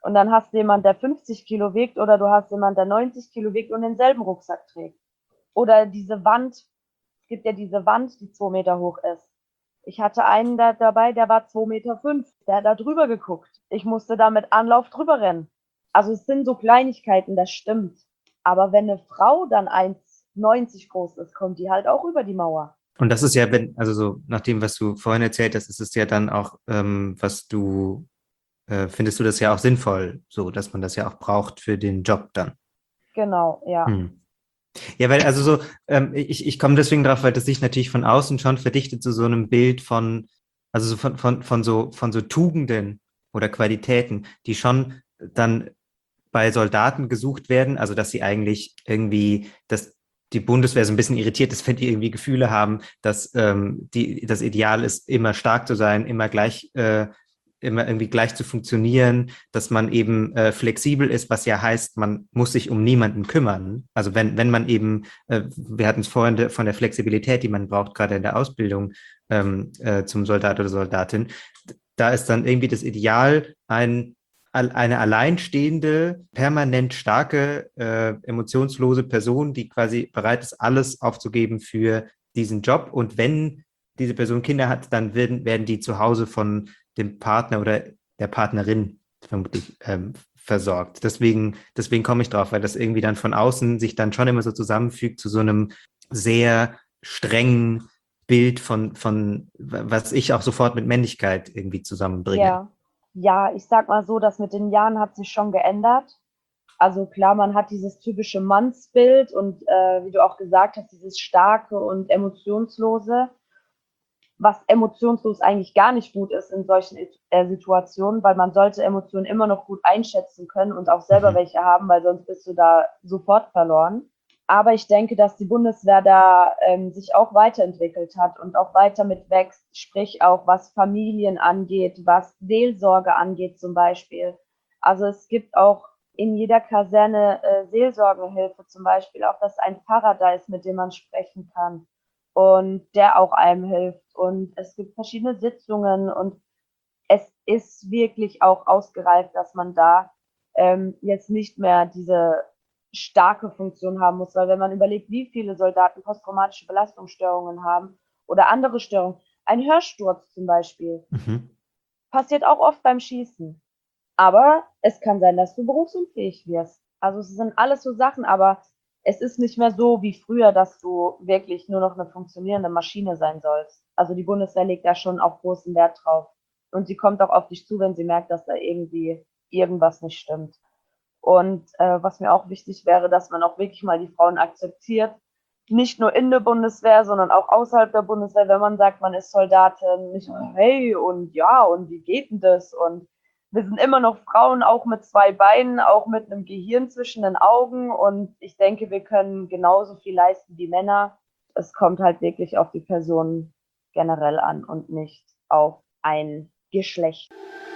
Und dann hast du jemanden, der fünfzig Kilo wiegt oder du hast jemanden, der neunzig Kilo wiegt und denselben Rucksack trägt. Oder diese Wand, es gibt ja diese Wand, die zwei Meter hoch ist. Ich hatte einen da dabei, der war zwei Meter fünf, der hat da drüber geguckt. Ich musste da mit Anlauf drüber rennen. Also es sind so Kleinigkeiten, das stimmt. Aber wenn eine Frau dann eins neunzig groß ist, kommt die halt auch über die Mauer. Und das ist ja, wenn, also so nach dem, was du vorhin erzählt hast, ist es ja dann auch, ähm, was du, äh, findest du das ja auch sinnvoll, so, dass man das ja auch braucht für den Job dann. Genau, ja. Hm. Ja, weil also so, ähm, ich, ich komme deswegen drauf, weil das sich natürlich von außen schon verdichtet zu so einem Bild von, also so von, von, von so, von so Tugenden oder Qualitäten, die schon dann bei Soldaten gesucht werden, also dass sie eigentlich irgendwie, dass die Bundeswehr so ein bisschen irritiert ist, wenn die irgendwie Gefühle haben, dass ähm, die, das Ideal ist, immer stark zu sein, immer gleich, äh, immer irgendwie gleich zu funktionieren, dass man eben äh, flexibel ist, was ja heißt, man muss sich um niemanden kümmern. Also wenn, wenn man eben, äh, wir hatten es vorhin de, von der Flexibilität, die man braucht, gerade in der Ausbildung ähm, äh, zum Soldat oder Soldatin, da ist dann irgendwie das Ideal, ein eine alleinstehende, permanent starke, äh, emotionslose Person, die quasi bereit ist, alles aufzugeben für diesen Job. Und wenn diese Person Kinder hat, dann werden, werden die zu Hause von dem Partner oder der Partnerin vermutlich ähm, versorgt. Deswegen, deswegen komme ich drauf, weil das irgendwie dann von außen sich dann schon immer so zusammenfügt zu so einem sehr strengen Bild von, von was ich auch sofort mit Männlichkeit irgendwie zusammenbringe. Ja. Ja, ich sag mal so, das mit den Jahren hat sich schon geändert. Also klar, man hat dieses typische Mannsbild und äh, wie du auch gesagt hast, dieses starke und emotionslose, was emotionslos eigentlich gar nicht gut ist in solchen äh, Situationen, weil man sollte Emotionen immer noch gut einschätzen können und auch selber mhm. welche haben, weil sonst bist du da sofort verloren. Aber ich denke, dass die Bundeswehr da ähm, sich auch weiterentwickelt hat und auch weiter mit wächst, sprich auch was Familien angeht, was Seelsorge angeht zum Beispiel. Also es gibt auch in jeder Kaserne äh, Seelsorgehilfe zum Beispiel, auch das ein Pfarrer da ist, mit dem man sprechen kann und der auch einem hilft. Und es gibt verschiedene Sitzungen und es ist wirklich auch ausgereift, dass man da ähm, jetzt nicht mehr diese starke Funktion haben muss, weil wenn man überlegt, wie viele Soldaten posttraumatische Belastungsstörungen haben oder andere Störungen, ein Hörsturz zum Beispiel, mhm. passiert auch oft beim Schießen. Aber es kann sein, dass du berufsunfähig wirst. Also es sind alles so Sachen, aber es ist nicht mehr so wie früher, dass du wirklich nur noch eine funktionierende Maschine sein sollst. Also die Bundeswehr legt da schon auch großen Wert drauf. Und sie kommt auch auf dich zu, wenn sie merkt, dass da irgendwie irgendwas nicht stimmt. Und äh, was mir auch wichtig wäre, dass man auch wirklich mal die Frauen akzeptiert, nicht nur in der Bundeswehr, sondern auch außerhalb der Bundeswehr, wenn man sagt, man ist Soldatin, nicht nur, hey und ja und wie geht denn das? Und wir sind immer noch Frauen, auch mit zwei Beinen, auch mit einem Gehirn zwischen den Augen und ich denke, wir können genauso viel leisten wie Männer. Es kommt halt wirklich auf die Person generell an und nicht auf ein Geschlecht.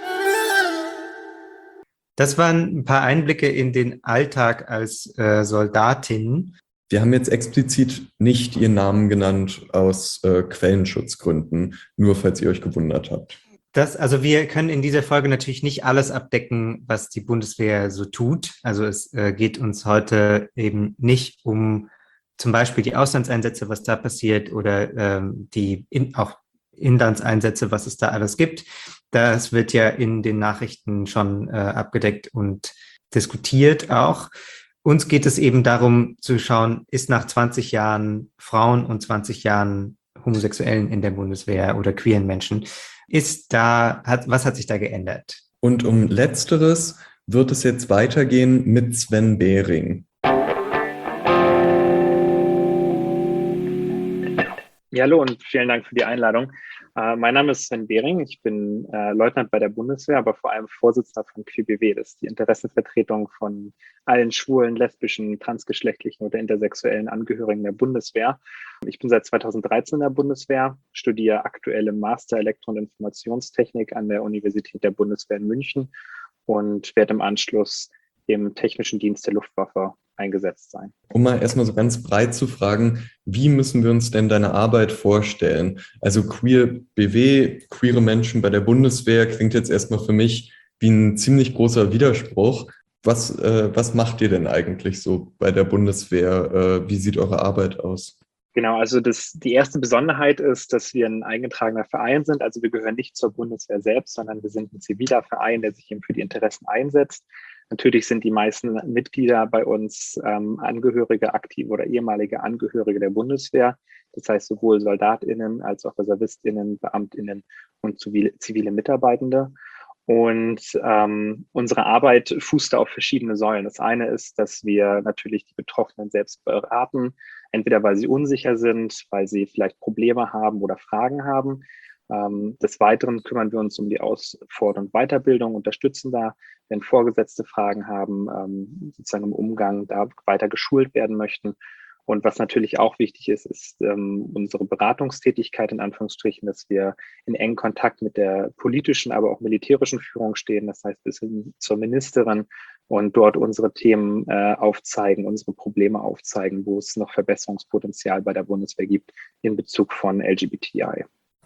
Das waren ein paar Einblicke in den Alltag als äh, Soldatin. Wir haben jetzt explizit nicht Ihren Namen genannt aus äh, Quellenschutzgründen, nur falls ihr euch gewundert habt. Das, also wir können in dieser Folge natürlich nicht alles abdecken, was die Bundeswehr so tut. Also es äh, geht uns heute eben nicht um zum Beispiel die Auslandseinsätze, was da passiert, oder ähm, die in, auch Inlandseinsätze, was es da alles gibt. Das wird ja in den Nachrichten schon äh, abgedeckt und diskutiert auch. Uns geht es eben darum zu schauen, ist nach zwanzig Jahren Frauen und zwanzig Jahren Homosexuellen in der Bundeswehr oder queeren Menschen, ist da, hat, was hat sich da geändert? Und um Letzteres wird es jetzt weitergehen mit Sven Behring. Ja, hallo und vielen Dank für die Einladung. Äh, mein Name ist Sven Behring, ich bin äh, Leutnant bei der Bundeswehr, aber vor allem Vorsitzender von Q B W, das ist die Interessenvertretung von allen schwulen, lesbischen, transgeschlechtlichen oder intersexuellen Angehörigen der Bundeswehr. Ich bin seit zweitausenddreizehn in der Bundeswehr, studiere aktuell im Master Elektro- und Informationstechnik an der Universität der Bundeswehr in München und werde im Anschluss im Technischen Dienst der Luftwaffe eingesetzt sein. Um mal erstmal so ganz breit zu fragen, wie müssen wir uns denn deine Arbeit vorstellen? Also Queer B W, queere Menschen bei der Bundeswehr klingt jetzt erstmal für mich wie ein ziemlich großer Widerspruch. Was, äh, was macht ihr denn eigentlich so bei der Bundeswehr? Äh, wie sieht eure Arbeit aus? Genau, also das, die erste Besonderheit ist, dass wir ein eingetragener Verein sind. Also wir gehören nicht zur Bundeswehr selbst, sondern wir sind ein ziviler Verein, der sich eben für die Interessen einsetzt. Natürlich sind die meisten Mitglieder bei uns ähm, Angehörige, aktive oder ehemalige Angehörige der Bundeswehr. Das heißt sowohl SoldatInnen als auch ReservistInnen, BeamtInnen und zivile, zivile Mitarbeitende. Und ähm, unsere Arbeit fußt auf verschiedene Säulen. Das eine ist, dass wir natürlich die Betroffenen selbst beraten, entweder weil sie unsicher sind, weil sie vielleicht Probleme haben oder Fragen haben. Ähm, des Weiteren kümmern wir uns um die Aus-, Fort- und Weiterbildung, unterstützen da, wenn Vorgesetzte Fragen haben, ähm, sozusagen im Umgang da weiter geschult werden möchten. Und was natürlich auch wichtig ist, ist ähm, unsere Beratungstätigkeit in Anführungsstrichen, dass wir in engem Kontakt mit der politischen, aber auch militärischen Führung stehen, das heißt bis hin zur Ministerin und dort unsere Themen äh, aufzeigen, unsere Probleme aufzeigen, wo es noch Verbesserungspotenzial bei der Bundeswehr gibt in Bezug von L G B T I.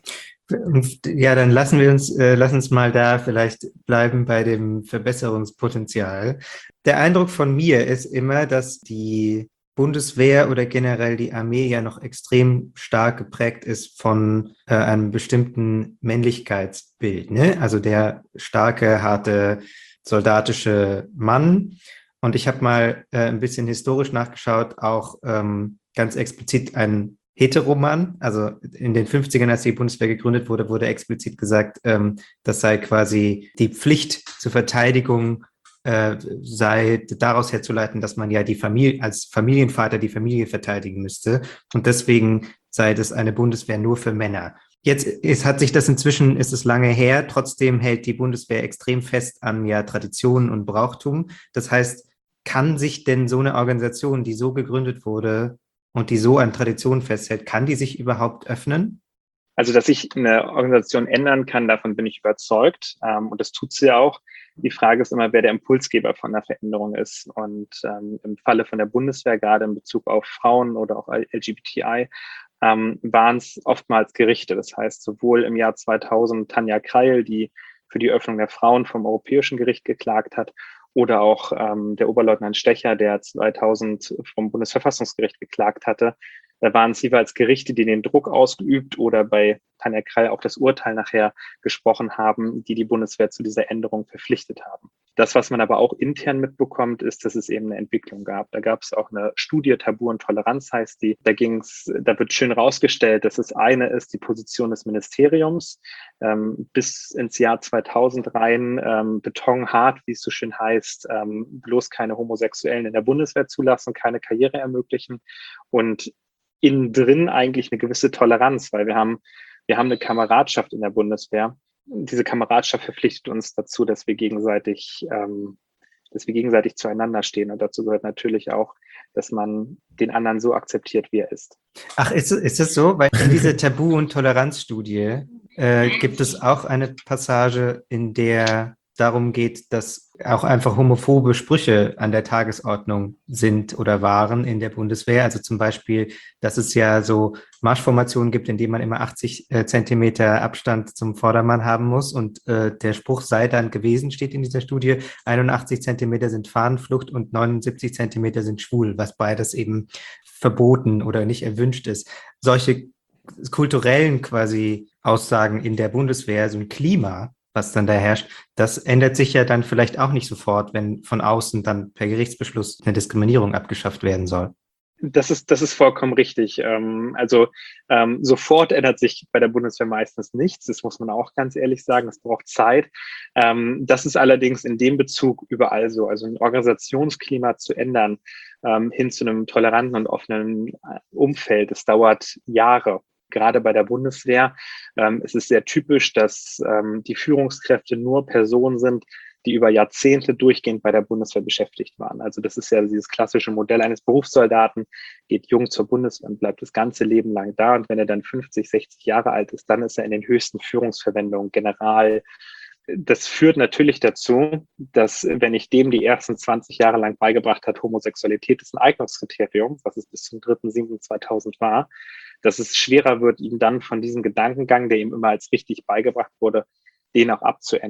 Ja, dann lassen wir uns, äh, lass uns mal da vielleicht bleiben bei dem Verbesserungspotenzial. Der Eindruck von mir ist immer, dass die Bundeswehr oder generell die Armee ja noch extrem stark geprägt ist von äh, einem bestimmten Männlichkeitsbild, ne? Also der starke, harte, soldatische Mann. Und ich habe mal äh, ein bisschen historisch nachgeschaut, auch ähm, ganz explizit ein Heteroman. Also in den fünfzigern, als die Bundeswehr gegründet wurde, wurde explizit gesagt, ähm, das sei quasi die Pflicht zur Verteidigung äh, sei daraus herzuleiten, dass man ja die Familie, als Familienvater die Familie verteidigen müsste. Und deswegen sei das eine Bundeswehr nur für Männer. Jetzt ist, hat sich das inzwischen, ist es lange her, trotzdem hält die Bundeswehr extrem fest an ja Traditionen und Brauchtum. Das heißt, kann sich denn so eine Organisation, die so gegründet wurde und die so an Traditionen festhält, kann die sich überhaupt öffnen? Also, dass sich eine Organisation ändern kann, davon bin ich überzeugt. Ähm, und das tut sie ja auch. Die Frage ist immer, wer der Impulsgeber von der Veränderung ist. Und ähm, im Falle von der Bundeswehr, gerade in Bezug auf Frauen oder auch L G B T I, ähm, waren es oftmals Gerichte. Das heißt, sowohl im Jahr zweitausend Tanja Kreil, die für die Öffnung der Frauen vom Europäischen Gericht geklagt hat, oder auch ähm, der Oberleutnant Stecher, der zweitausend vom Bundesverfassungsgericht geklagt hatte. Da waren es jeweils Gerichte, die den Druck ausgeübt oder bei Tanja Kreil auch das Urteil nachher gesprochen haben, die die Bundeswehr zu dieser Änderung verpflichtet haben. Das, was man aber auch intern mitbekommt, ist, dass es eben eine Entwicklung gab. Da gab es auch eine Studie, Tabu und Toleranz heißt die. Da ging's, da wird schön rausgestellt, dass es eine ist, die Position des Ministeriums, ähm, bis ins Jahr zweitausend rein, ähm, betonhart, wie es so schön heißt, ähm, bloß keine Homosexuellen in der Bundeswehr zulassen, keine Karriere ermöglichen und innen drin eigentlich eine gewisse Toleranz, weil wir haben, wir haben eine Kameradschaft in der Bundeswehr. Diese Kameradschaft verpflichtet uns dazu, dass wir gegenseitig, ähm, dass wir gegenseitig zueinander stehen. Und dazu gehört natürlich auch, dass man den anderen so akzeptiert, wie er ist. Ach, ist, ist es so? Weil in dieser Tabu- und Toleranzstudie äh, gibt es auch eine Passage, in der darum geht, dass auch einfach homophobe Sprüche an der Tagesordnung sind oder waren in der Bundeswehr. Also zum Beispiel, dass es ja so Marschformationen gibt, in denen man immer achtzig äh, Zentimeter Abstand zum Vordermann haben muss. Und äh, der Spruch sei dann gewesen, steht in dieser Studie, einundachtzig Zentimeter sind Fahnenflucht und neunundsiebzig Zentimeter sind schwul, was beides eben verboten oder nicht erwünscht ist. Solche kulturellen quasi Aussagen in der Bundeswehr, so ein Klima, was dann da herrscht, das ändert sich ja dann vielleicht auch nicht sofort, wenn von außen dann per Gerichtsbeschluss eine Diskriminierung abgeschafft werden soll. Das ist, das ist vollkommen richtig. Ähm, also ähm, sofort ändert sich bei der Bundeswehr meistens nichts. Das muss man auch ganz ehrlich sagen. Das braucht Zeit. Ähm, das ist allerdings in dem Bezug überall so. Also ein Organisationsklima zu ändern ähm, hin zu einem toleranten und offenen Umfeld, das dauert Jahre. Gerade bei der Bundeswehr ähm, ist es sehr typisch, dass ähm, die Führungskräfte nur Personen sind, die über Jahrzehnte durchgehend bei der Bundeswehr beschäftigt waren. Also das ist ja dieses klassische Modell eines Berufssoldaten, geht jung zur Bundeswehr und bleibt das ganze Leben lang da. Und wenn er dann fünfzig, sechzig Jahre alt ist, dann ist er in den höchsten Führungsverwendungen, General. Das führt natürlich dazu, dass wenn ich dem die ersten zwanzig Jahre lang beigebracht hat, Homosexualität ist ein Eignungskriterium, was es bis zum dritten siebten zweitausend war, dass es schwerer wird, ihn dann von diesem Gedankengang, der ihm immer als richtig beigebracht wurde, den auch abzuändern.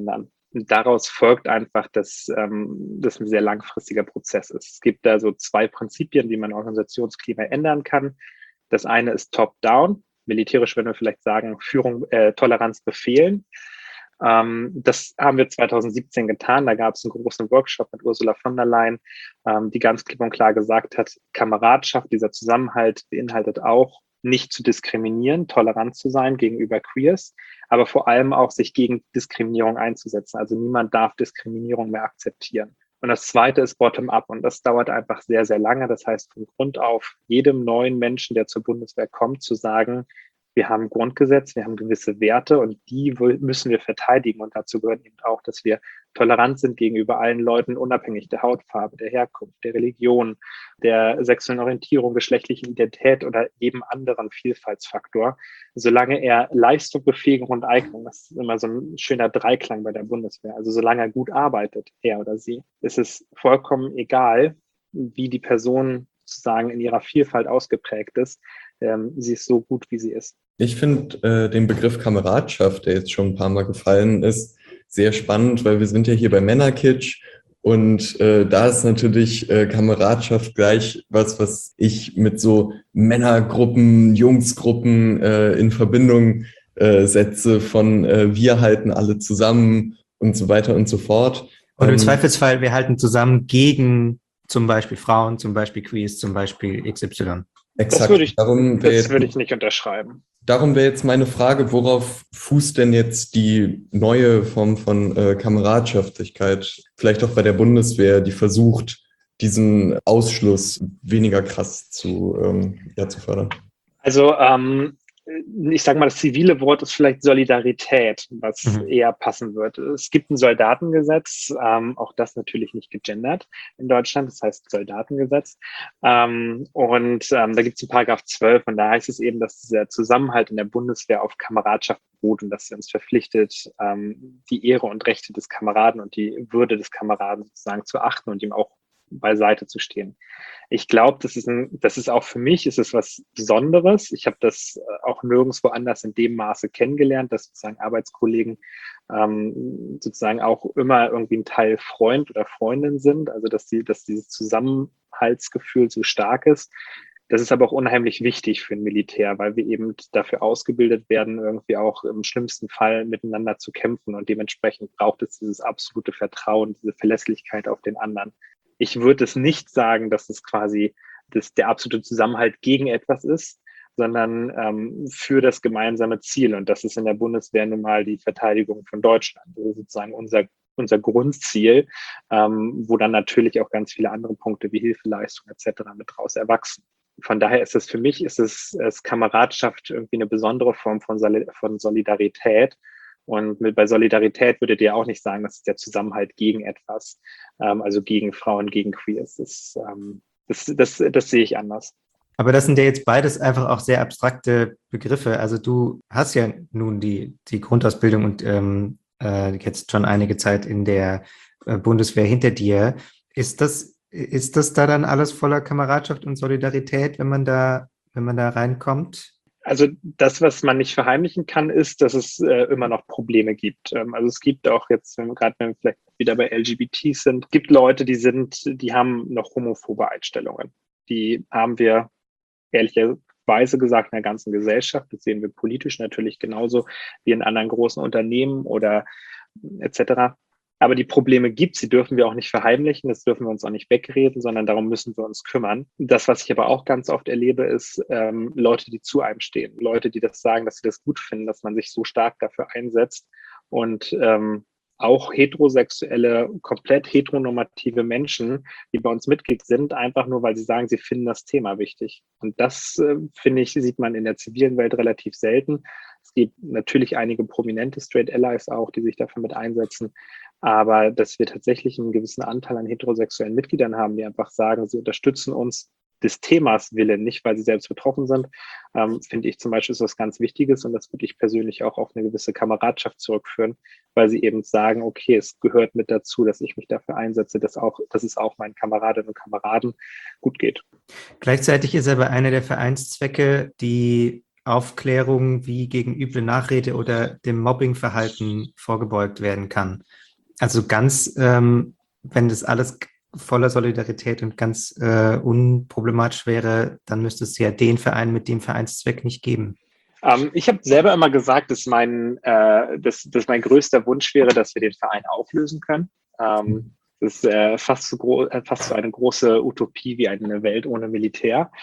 Und daraus folgt einfach, dass ähm, das ein sehr langfristiger Prozess ist. Es gibt da so zwei Prinzipien, wie man Organisationsklima ändern kann. Das eine ist Top-Down. Militärisch würden wir vielleicht sagen, Führung, äh, Toleranz befehlen. Ähm, das haben wir zwanzig siebzehn getan. Da gab es einen großen Workshop mit Ursula von der Leyen, ähm, die ganz klipp und klar gesagt hat, Kameradschaft, dieser Zusammenhalt beinhaltet auch, nicht zu diskriminieren, tolerant zu sein gegenüber Queers, aber vor allem auch sich gegen Diskriminierung einzusetzen. Also niemand darf Diskriminierung mehr akzeptieren. Und das zweite ist Bottom-up und das dauert einfach sehr, sehr lange. Das heißt, von Grund auf jedem neuen Menschen, der zur Bundeswehr kommt, zu sagen, wir haben ein Grundgesetz, wir haben gewisse Werte und die müssen wir verteidigen. Und dazu gehört eben auch, dass wir tolerant sind gegenüber allen Leuten, unabhängig der Hautfarbe, der Herkunft, der Religion, der sexuellen Orientierung, geschlechtlichen Identität oder jedem anderen Vielfaltsfaktor, solange er Leistung, Befähigung und Eignung, das ist immer so ein schöner Dreiklang bei der Bundeswehr, also solange er gut arbeitet, er oder sie, ist es vollkommen egal, wie die Person sozusagen in ihrer Vielfalt ausgeprägt ist. Ähm, sie ist so gut, wie sie ist. Ich finde äh, den Begriff Kameradschaft, der jetzt schon ein paar Mal gefallen ist, sehr spannend, weil wir sind ja hier bei Männerkitsch und äh, da ist natürlich äh, Kameradschaft gleich was, was ich mit so Männergruppen, Jungsgruppen äh, in Verbindung äh, setze von äh, wir halten alle zusammen und so weiter und so fort. Und im ähm, Zweifelsfall, wir halten zusammen gegen zum Beispiel Frauen, zum Beispiel Queers, zum Beispiel X Y. Exakt. Das würde ich, darum das würde ich nicht unterschreiben. Darum wäre jetzt meine Frage, worauf fußt denn jetzt die neue Form von äh, Kameradschaftlichkeit, vielleicht auch bei der Bundeswehr, die versucht, diesen Ausschluss weniger krass zu, ähm, ja, zu fördern? Also ähm, ich sage mal, das zivile Wort ist vielleicht Solidarität, was mhm. eher passen wird. Es gibt ein Soldatengesetz, ähm, auch das natürlich nicht gegendert in Deutschland, das heißt Soldatengesetz. Ähm, und ähm, da gibt es einen Paragraph zwölf und da heißt es eben, dass dieser Zusammenhalt in der Bundeswehr auf Kameradschaft beruht und dass sie uns verpflichtet, ähm, die Ehre und Rechte des Kameraden und die Würde des Kameraden sozusagen zu achten und ihm auch beiseite zu stehen. Ich glaube, das ist ein, das ist auch für mich, ist es was Besonderes. Ich habe das auch nirgendwo anders in dem Maße kennengelernt, dass sozusagen Arbeitskollegen ähm, sozusagen auch immer irgendwie ein Teil Freund oder Freundin sind, also dass die, dass dieses Zusammenhaltsgefühl so stark ist. Das ist aber auch unheimlich wichtig für ein Militär, weil wir eben dafür ausgebildet werden, irgendwie auch im schlimmsten Fall miteinander zu kämpfen und dementsprechend braucht es dieses absolute Vertrauen, diese Verlässlichkeit auf den anderen. Ich würde es nicht sagen, dass es quasi das, der absolute Zusammenhalt gegen etwas ist, sondern ähm, für das gemeinsame Ziel. Und das ist in der Bundeswehr nun mal die Verteidigung von Deutschland. Das ist sozusagen unser, unser Grundziel, ähm, wo dann natürlich auch ganz viele andere Punkte wie Hilfeleistung et cetera mit draus erwachsen. Von daher ist es für mich, ist es, es Kameradschaft irgendwie eine besondere Form von, Sol- von Solidarität. Und mit, bei Solidarität würdet ihr auch nicht sagen, das ist der Zusammenhalt gegen etwas, ähm, also gegen Frauen, gegen Queers. Das, ähm, das, das, das sehe ich anders. Aber das sind ja jetzt beides einfach auch sehr abstrakte Begriffe. Also du hast ja nun die, die Grundausbildung und ähm, äh, jetzt schon einige Zeit in der äh, Bundeswehr hinter dir. Ist das, ist das da dann alles voller Kameradschaft und Solidarität, wenn man da, wenn man da reinkommt? Also das, was man nicht verheimlichen kann, ist, dass es äh, immer noch Probleme gibt. Ähm, also es gibt auch jetzt, wenn wir gerade wenn wir vielleicht wieder bei L G B T sind, gibt Leute, die sind, die haben noch homophobe Einstellungen. Die haben wir ehrlicherweise gesagt in der ganzen Gesellschaft. Das sehen wir politisch natürlich genauso wie in anderen großen Unternehmen oder et cetera. Aber die Probleme gibt, sie dürfen wir auch nicht verheimlichen, das dürfen wir uns auch nicht wegreden, sondern darum müssen wir uns kümmern. Das, was ich aber auch ganz oft erlebe, ist ähm, Leute, die zu einem stehen, Leute, die das sagen, dass sie das gut finden, dass man sich so stark dafür einsetzt und ähm, auch heterosexuelle, komplett heteronormative Menschen, die bei uns Mitglied sind, einfach nur, weil sie sagen, sie finden das Thema wichtig. Und das, äh, finde ich, sieht man in der zivilen Welt relativ selten. Es gibt natürlich einige prominente Straight Allies auch, die sich dafür mit einsetzen. Aber dass wir tatsächlich einen gewissen Anteil an heterosexuellen Mitgliedern haben, die einfach sagen, sie unterstützen uns des Themas willen, nicht weil sie selbst betroffen sind, ähm, finde ich zum Beispiel ist was ganz Wichtiges und das würde ich persönlich auch auf eine gewisse Kameradschaft zurückführen, weil sie eben sagen, okay, es gehört mit dazu, dass ich mich dafür einsetze, dass auch, dass es auch meinen Kameradinnen und Kameraden gut geht. Gleichzeitig ist aber einer der Vereinszwecke die Aufklärung, wie gegen üble Nachrede oder dem Mobbingverhalten vorgebeugt werden kann. Also ganz, ähm, wenn das alles voller Solidarität und ganz äh, unproblematisch wäre, dann müsste es ja den Verein mit dem Vereinszweck nicht geben. Ähm, ich habe selber immer gesagt, dass mein, äh, dass, dass mein größter Wunsch wäre, dass wir den Verein auflösen können. Ähm, das ist äh, fast, so gro- äh, fast so eine große Utopie wie eine Welt ohne Militär.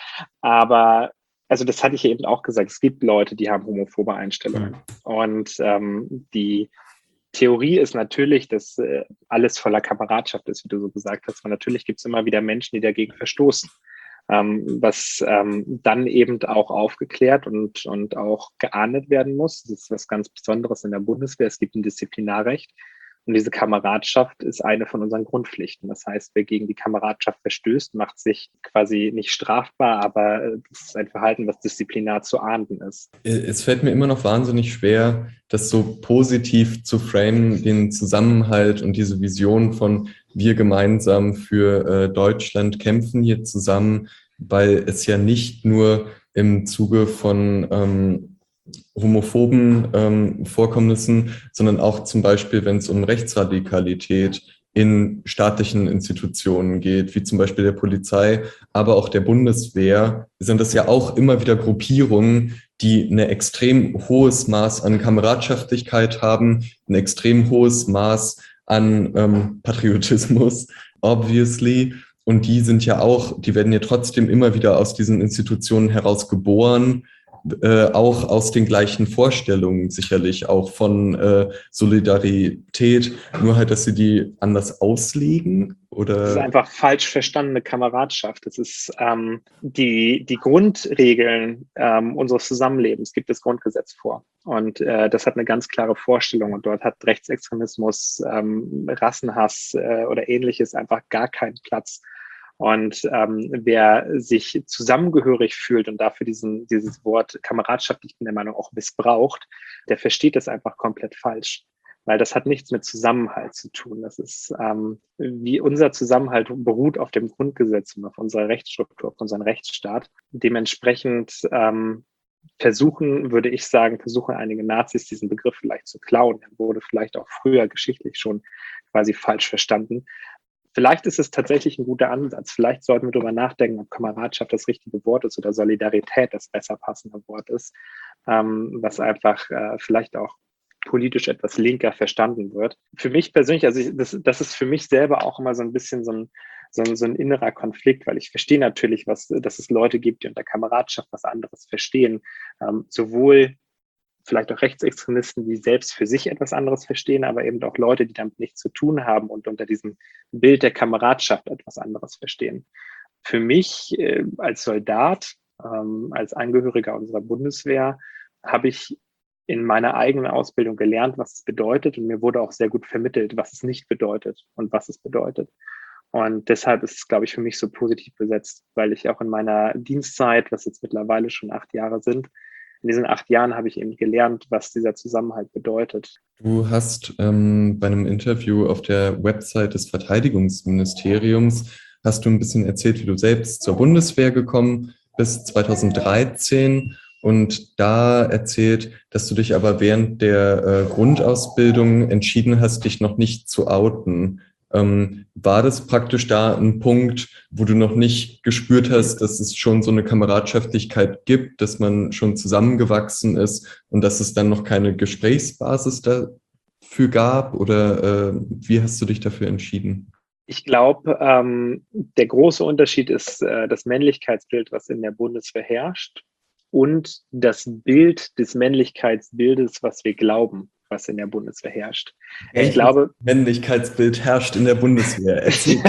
Aber also das hatte ich eben auch gesagt, es gibt Leute, die haben homophobe Einstellungen. Mhm. Und ähm, die Theorie ist natürlich, dass äh, alles voller Kameradschaft ist, wie du so gesagt hast. Und natürlich gibt es immer wieder Menschen, die dagegen verstoßen. Ähm, was ähm, dann eben auch aufgeklärt und, und auch geahndet werden muss. Das ist was ganz Besonderes in der Bundeswehr. Es gibt ein Disziplinarrecht. Und diese Kameradschaft ist eine von unseren Grundpflichten. Das heißt, wer gegen die Kameradschaft verstößt, macht sich quasi nicht strafbar, aber das ist ein Verhalten, was disziplinar zu ahnden ist. Es fällt mir immer noch wahnsinnig schwer, das so positiv zu framen, den Zusammenhalt und diese Vision von wir gemeinsam für äh, Deutschland kämpfen hier zusammen, weil es ja nicht nur im Zuge von ähm, homophoben ähm, Vorkommnissen, sondern auch zum Beispiel, wenn es um Rechtsradikalität in staatlichen Institutionen geht, wie zum Beispiel der Polizei, aber auch der Bundeswehr, sind das ja auch immer wieder Gruppierungen, die ein extrem hohes Maß an Kameradschaftlichkeit haben, ein extrem hohes Maß an ähm, Patriotismus, obviously. Und die sind ja auch, die werden ja trotzdem immer wieder aus diesen Institutionen heraus geboren, Äh, auch aus den gleichen Vorstellungen sicherlich, auch von äh, Solidarität, nur halt, dass sie die anders auslegen, oder? Das ist einfach falsch verstandene Kameradschaft. Das ist ähm, die, die Grundregeln ähm, unseres Zusammenlebens gibt das Grundgesetz vor. Und äh, das hat eine ganz klare Vorstellung. Und dort hat Rechtsextremismus, ähm, Rassenhass äh, oder Ähnliches einfach gar keinen Platz. Und ähm, wer sich zusammengehörig fühlt und dafür diesen, dieses Wort Kameradschaft, ich bin der Meinung, auch missbraucht, der versteht das einfach komplett falsch. Weil das hat nichts mit Zusammenhalt zu tun. Das ist, ähm, wie unser Zusammenhalt beruht auf dem Grundgesetz und auf unserer Rechtsstruktur, auf unserem Rechtsstaat. Dementsprechend ähm, versuchen, würde ich sagen, versuchen einige Nazis diesen Begriff vielleicht zu klauen. Er wurde vielleicht auch früher geschichtlich schon quasi falsch verstanden. Vielleicht ist es tatsächlich ein guter Ansatz. Vielleicht sollten wir darüber nachdenken, ob Kameradschaft das richtige Wort ist oder Solidarität das besser passende Wort ist, ähm, was einfach äh, vielleicht auch politisch etwas linker verstanden wird. Für mich persönlich, also ich, das, das ist für mich selber auch immer so ein bisschen so ein, so ein, so ein innerer Konflikt, weil ich verstehe natürlich, was, dass es Leute gibt, die unter Kameradschaft was anderes verstehen. Ähm, sowohl vielleicht auch Rechtsextremisten, die selbst für sich etwas anderes verstehen, aber eben auch Leute, die damit nichts zu tun haben und unter diesem Bild der Kameradschaft etwas anderes verstehen. Für mich äh, als Soldat, ähm, als Angehöriger unserer Bundeswehr, habe ich in meiner eigenen Ausbildung gelernt, was es bedeutet, und mir wurde auch sehr gut vermittelt, was es nicht bedeutet und was es bedeutet. Und deshalb ist es, glaube ich, für mich so positiv besetzt, weil ich auch in meiner Dienstzeit, was jetzt mittlerweile schon acht Jahre sind, in diesen acht Jahren habe ich eben gelernt, was dieser Zusammenhalt bedeutet. Du hast ähm, bei einem Interview auf der Website des Verteidigungsministeriums, hast du ein bisschen erzählt, wie du selbst zur Bundeswehr gekommen bist, zweitausenddreizehn, und da erzählt, dass du dich aber während der äh, Grundausbildung entschieden hast, dich noch nicht zu outen. Ähm, war das praktisch da ein Punkt, wo du noch nicht gespürt hast, dass es schon so eine Kameradschaftlichkeit gibt, dass man schon zusammengewachsen ist und dass es dann noch keine Gesprächsbasis dafür gab? Oder äh, wie hast du dich dafür entschieden? Ich glaube, ähm, der große Unterschied ist äh, das Männlichkeitsbild, was in der Bundeswehr herrscht, und das Bild des Männlichkeitsbildes, was wir glauben, was in der Bundeswehr herrscht. Welches ich glaube, Männlichkeitsbild herrscht in der Bundeswehr?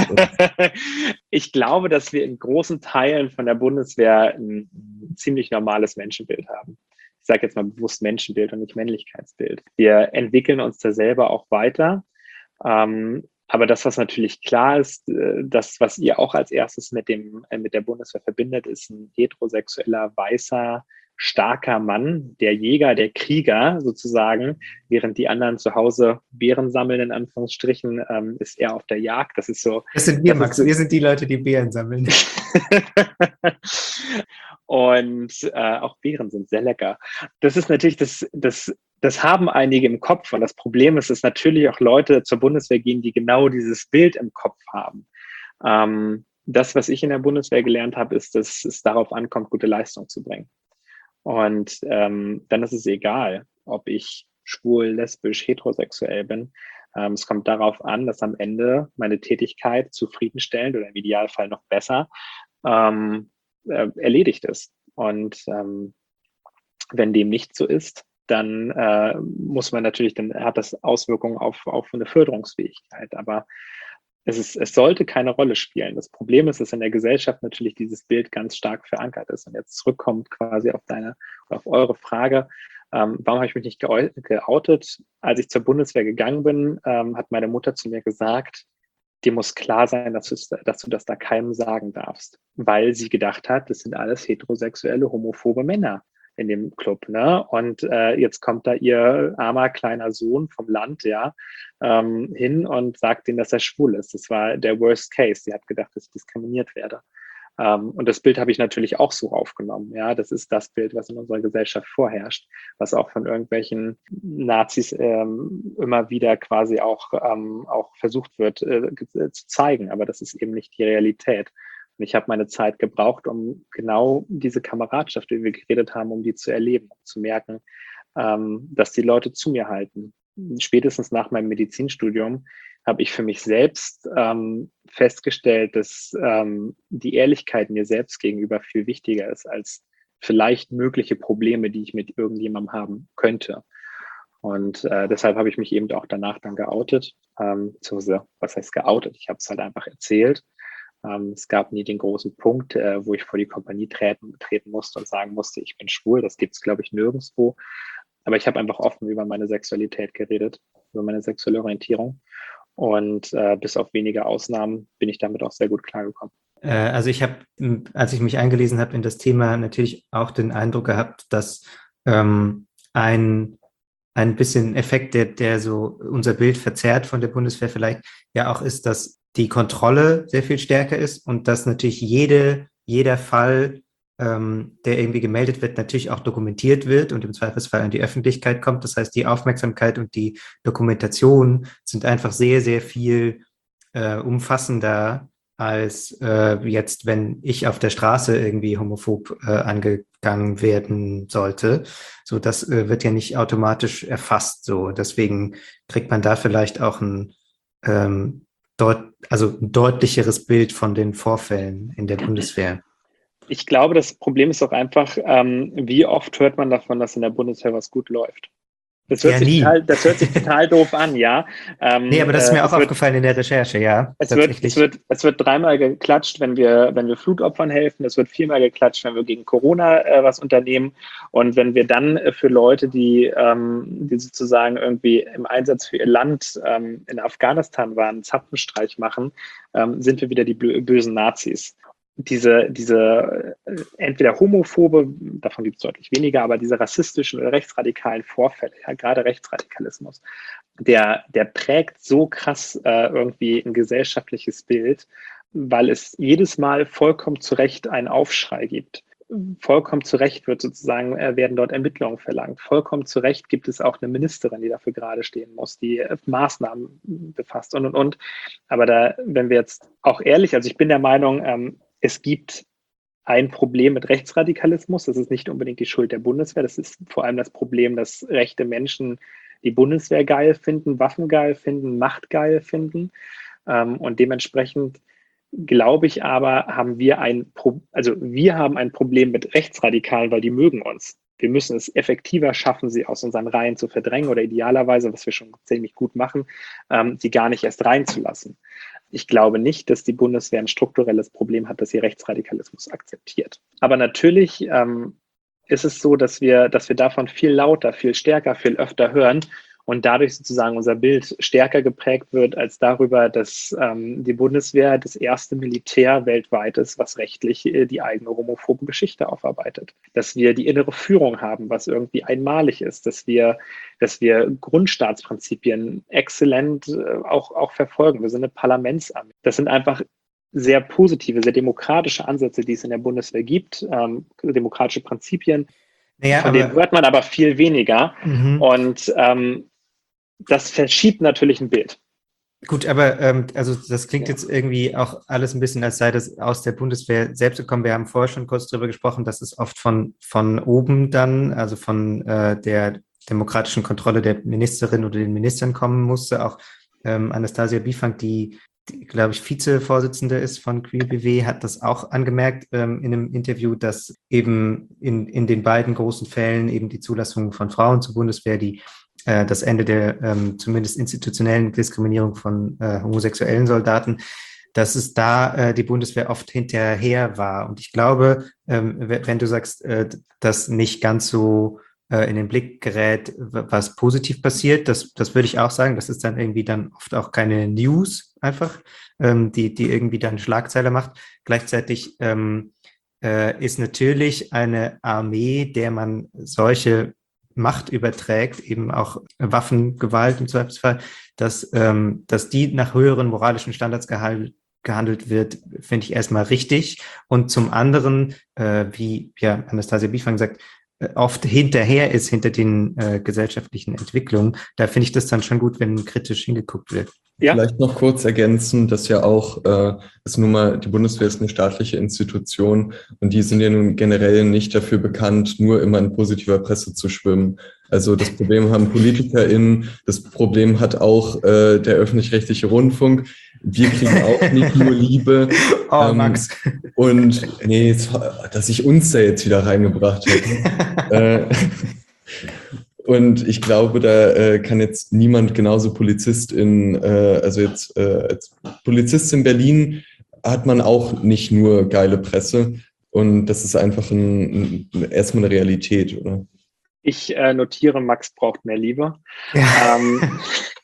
Ich glaube, dass wir in großen Teilen von der Bundeswehr ein, ein ziemlich normales Menschenbild haben. Ich sage jetzt mal bewusst Menschenbild und nicht Männlichkeitsbild. Wir entwickeln uns da selber auch weiter. Ähm, aber das, was natürlich klar ist, das, was ihr auch als erstes mit dem, mit der Bundeswehr verbindet, ist ein heterosexueller, weißer, starker Mann, der Jäger, der Krieger sozusagen, während die anderen zu Hause Beeren sammeln, in Anführungsstrichen, ähm, ist er auf der Jagd. Das ist so. Das sind wir, das Max. So, wir sind die Leute, die Beeren sammeln. Und äh, auch Beeren sind sehr lecker. Das ist natürlich das, das das haben einige im Kopf. Und das Problem ist, dass natürlich auch Leute zur Bundeswehr gehen, die genau dieses Bild im Kopf haben. Ähm, das, was ich in der Bundeswehr gelernt habe, ist, dass es darauf ankommt, gute Leistung zu bringen. Und ähm, dann ist es egal, ob ich schwul, lesbisch, heterosexuell bin. Ähm, es kommt darauf an, dass am Ende meine Tätigkeit zufriedenstellend oder im Idealfall noch besser ähm, äh, erledigt ist. Und ähm, wenn dem nicht so ist, dann äh, muss man natürlich, dann hat das Auswirkungen auf, auf eine Förderungsfähigkeit. Aber es, ist, es sollte keine Rolle spielen. Das Problem ist, dass in der Gesellschaft natürlich dieses Bild ganz stark verankert ist. Und jetzt zurückkommt quasi auf deine, auf eure Frage, ähm, warum habe ich mich nicht geoutet? Als ich zur Bundeswehr gegangen bin, ähm, hat meine Mutter zu mir gesagt, dir muss klar sein, dass, dass du das da keinem sagen darfst. Weil sie gedacht hat, das sind alles heterosexuelle, homophobe Männer in dem Club, ne? Und äh, jetzt kommt da ihr armer kleiner Sohn vom Land, ja, ähm, hin und sagt denen, dass er schwul ist. Das war der Worst Case. Sie hat gedacht, dass ich diskriminiert werde. Ähm, und das Bild habe ich natürlich auch so aufgenommen. Ja, das ist das Bild, was in unserer Gesellschaft vorherrscht, was auch von irgendwelchen Nazis ähm, immer wieder quasi auch ähm, auch versucht wird äh, zu zeigen. Aber das ist eben nicht die Realität. Und ich habe meine Zeit gebraucht, um genau diese Kameradschaft, wie wir geredet haben, um die zu erleben, um zu merken, ähm, dass die Leute zu mir halten. Spätestens nach meinem Medizinstudium habe ich für mich selbst ähm, festgestellt, dass ähm, die Ehrlichkeit mir selbst gegenüber viel wichtiger ist als vielleicht mögliche Probleme, die ich mit irgendjemandem haben könnte. Und äh, deshalb habe ich mich eben auch danach dann geoutet. Ähm, was heißt geoutet? Ich habe es halt einfach erzählt. Ähm, es gab nie den großen Punkt, äh, wo ich vor die Kompanie treten, treten musste und sagen musste, ich bin schwul. Das gibt es, glaube ich, nirgendwo. Aber ich habe einfach offen über meine Sexualität geredet, über meine sexuelle Orientierung. Und äh, bis auf wenige Ausnahmen bin ich damit auch sehr gut klargekommen. Äh, also ich habe, als ich mich eingelesen habe in das Thema, natürlich auch den Eindruck gehabt, dass ähm, ein ein bisschen Effekt, der, der so unser Bild verzerrt von der Bundeswehr vielleicht ja auch ist, dass die Kontrolle sehr viel stärker ist und dass natürlich jede, jeder Fall, ähm, der irgendwie gemeldet wird, natürlich auch dokumentiert wird und im Zweifelsfall an die Öffentlichkeit kommt. Das heißt, die Aufmerksamkeit und die Dokumentation sind einfach sehr, sehr viel äh, umfassender als äh, jetzt, wenn ich auf der Straße irgendwie homophob äh, angegangen werden sollte. So, das äh, wird ja nicht automatisch erfasst. So, deswegen kriegt man da vielleicht auch ein, ähm, deut also ein deutlicheres Bild von den Vorfällen in der Bundeswehr. Ich glaube, das Problem ist auch einfach, ähm, wie oft hört man davon, dass in der Bundeswehr was gut läuft? Das hört, ja, sich, nie. total, das hört sich total doof an, ja. Ähm, nee, aber das ist mir äh, auch aufgefallen wird, in der Recherche, ja. Es wird, es, wird, es wird dreimal geklatscht, wenn wir, wenn wir Flutopfern helfen. Es wird viermal geklatscht, wenn wir gegen Corona äh, was unternehmen. Und wenn wir dann äh, für Leute, die, ähm, die sozusagen irgendwie im Einsatz für ihr Land ähm, in Afghanistan waren, einen Zapfenstreich machen, ähm, sind wir wieder die bösen Nazis. Diese, diese äh, entweder homophobe, davon gibt es deutlich weniger, aber diese rassistischen oder rechtsradikalen Vorfälle, ja, gerade Rechtsradikalismus, der, der prägt so krass äh, irgendwie ein gesellschaftliches Bild, weil es jedes Mal vollkommen zu Recht einen Aufschrei gibt. Vollkommen zu Recht wird sozusagen, äh, werden dort Ermittlungen verlangt. Vollkommen zu Recht gibt es auch eine Ministerin, die dafür gerade stehen muss, die äh, Maßnahmen befasst und, und, und. Aber da, wenn wir jetzt auch ehrlich, also ich bin der Meinung, ähm, es gibt ein Problem mit Rechtsradikalismus. Das ist nicht unbedingt die Schuld der Bundeswehr. Das ist vor allem das Problem, dass rechte Menschen die Bundeswehr geil finden, Waffen geil finden, Macht geil finden. Und dementsprechend glaube ich aber, haben wir ein Pro- also wir haben ein Problem mit Rechtsradikalen, weil die mögen uns. Wir müssen es effektiver schaffen, sie aus unseren Reihen zu verdrängen oder idealerweise, was wir schon ziemlich gut machen, sie gar nicht erst reinzulassen. Ich glaube nicht, dass die Bundeswehr ein strukturelles Problem hat, dass sie Rechtsradikalismus akzeptiert. Aber natürlich ähm, ist es so, dass wir, dass wir davon viel lauter, viel stärker, viel öfter hören und dadurch sozusagen unser Bild stärker geprägt wird als darüber, dass ähm, die Bundeswehr das erste Militär weltweit ist, was rechtlich äh, die eigene homophobe Geschichte aufarbeitet. Dass wir die innere Führung haben, was irgendwie einmalig ist, dass wir, dass wir Grundstaatsprinzipien exzellent äh, auch, auch verfolgen. Wir sind eine Parlamentsarmee. Das sind einfach sehr positive, sehr demokratische Ansätze, die es in der Bundeswehr gibt, ähm, demokratische Prinzipien. Naja, Von aber, denen hört man aber viel weniger. Mhm. Und ähm, das verschiebt natürlich ein Bild. Gut, aber ähm, also das klingt Ja. jetzt irgendwie auch alles ein bisschen, als sei das aus der Bundeswehr selbst gekommen. Wir haben vorher schon kurz darüber gesprochen, dass es oft von, von oben dann, also von äh, der demokratischen Kontrolle der Ministerin oder den Ministern kommen musste. Auch ähm, Anastasia Bifang, die, die glaube ich, Vizevorsitzende ist von Queer B W, hat das auch angemerkt ähm, in einem Interview, dass eben in, in den beiden großen Fällen eben die Zulassung von Frauen zur Bundeswehr, die das Ende der ähm, zumindest institutionellen Diskriminierung von äh, homosexuellen Soldaten, dass es da äh, die Bundeswehr oft hinterher war. Und ich glaube, ähm, wenn du sagst, äh, dass nicht ganz so äh, in den Blick gerät, was positiv passiert, das, das würde ich auch sagen. Das ist dann irgendwie dann oft auch keine News einfach, ähm, die, die irgendwie dann Schlagzeile macht. Gleichzeitig ähm, äh, ist natürlich eine Armee, der man solche Macht überträgt, eben auch Waffengewalt im Zweifelsfall, dass, ähm, dass die nach höheren moralischen Standards gehal- gehandelt wird, finde ich erstmal richtig. Und zum anderen, äh, wie ja Anastasia Bifang sagt, äh, oft hinterher ist hinter den äh, gesellschaftlichen Entwicklungen. Da finde ich das dann schon gut, wenn kritisch hingeguckt wird. Ja. Vielleicht noch kurz ergänzen, dass ja auch, äh, ist nun mal, die Bundeswehr ist eine staatliche Institution und die sind ja nun generell nicht dafür bekannt, nur immer in positiver Presse zu schwimmen. Also das Problem haben PolitikerInnen, das Problem hat auch äh, der öffentlich-rechtliche Rundfunk. Wir kriegen auch nicht nur Liebe. Oh, ähm, Max. Und nee, dass ich uns da jetzt wieder reingebracht hätte. äh, Und ich glaube, da äh, kann jetzt niemand genauso Polizist in, äh, also jetzt äh, als Polizist in Berlin hat man auch nicht nur geile Presse. Und das ist einfach ein, ein, erstmal eine Realität, oder? Ich äh, notiere, Max braucht mehr Liebe. Ja. Ähm,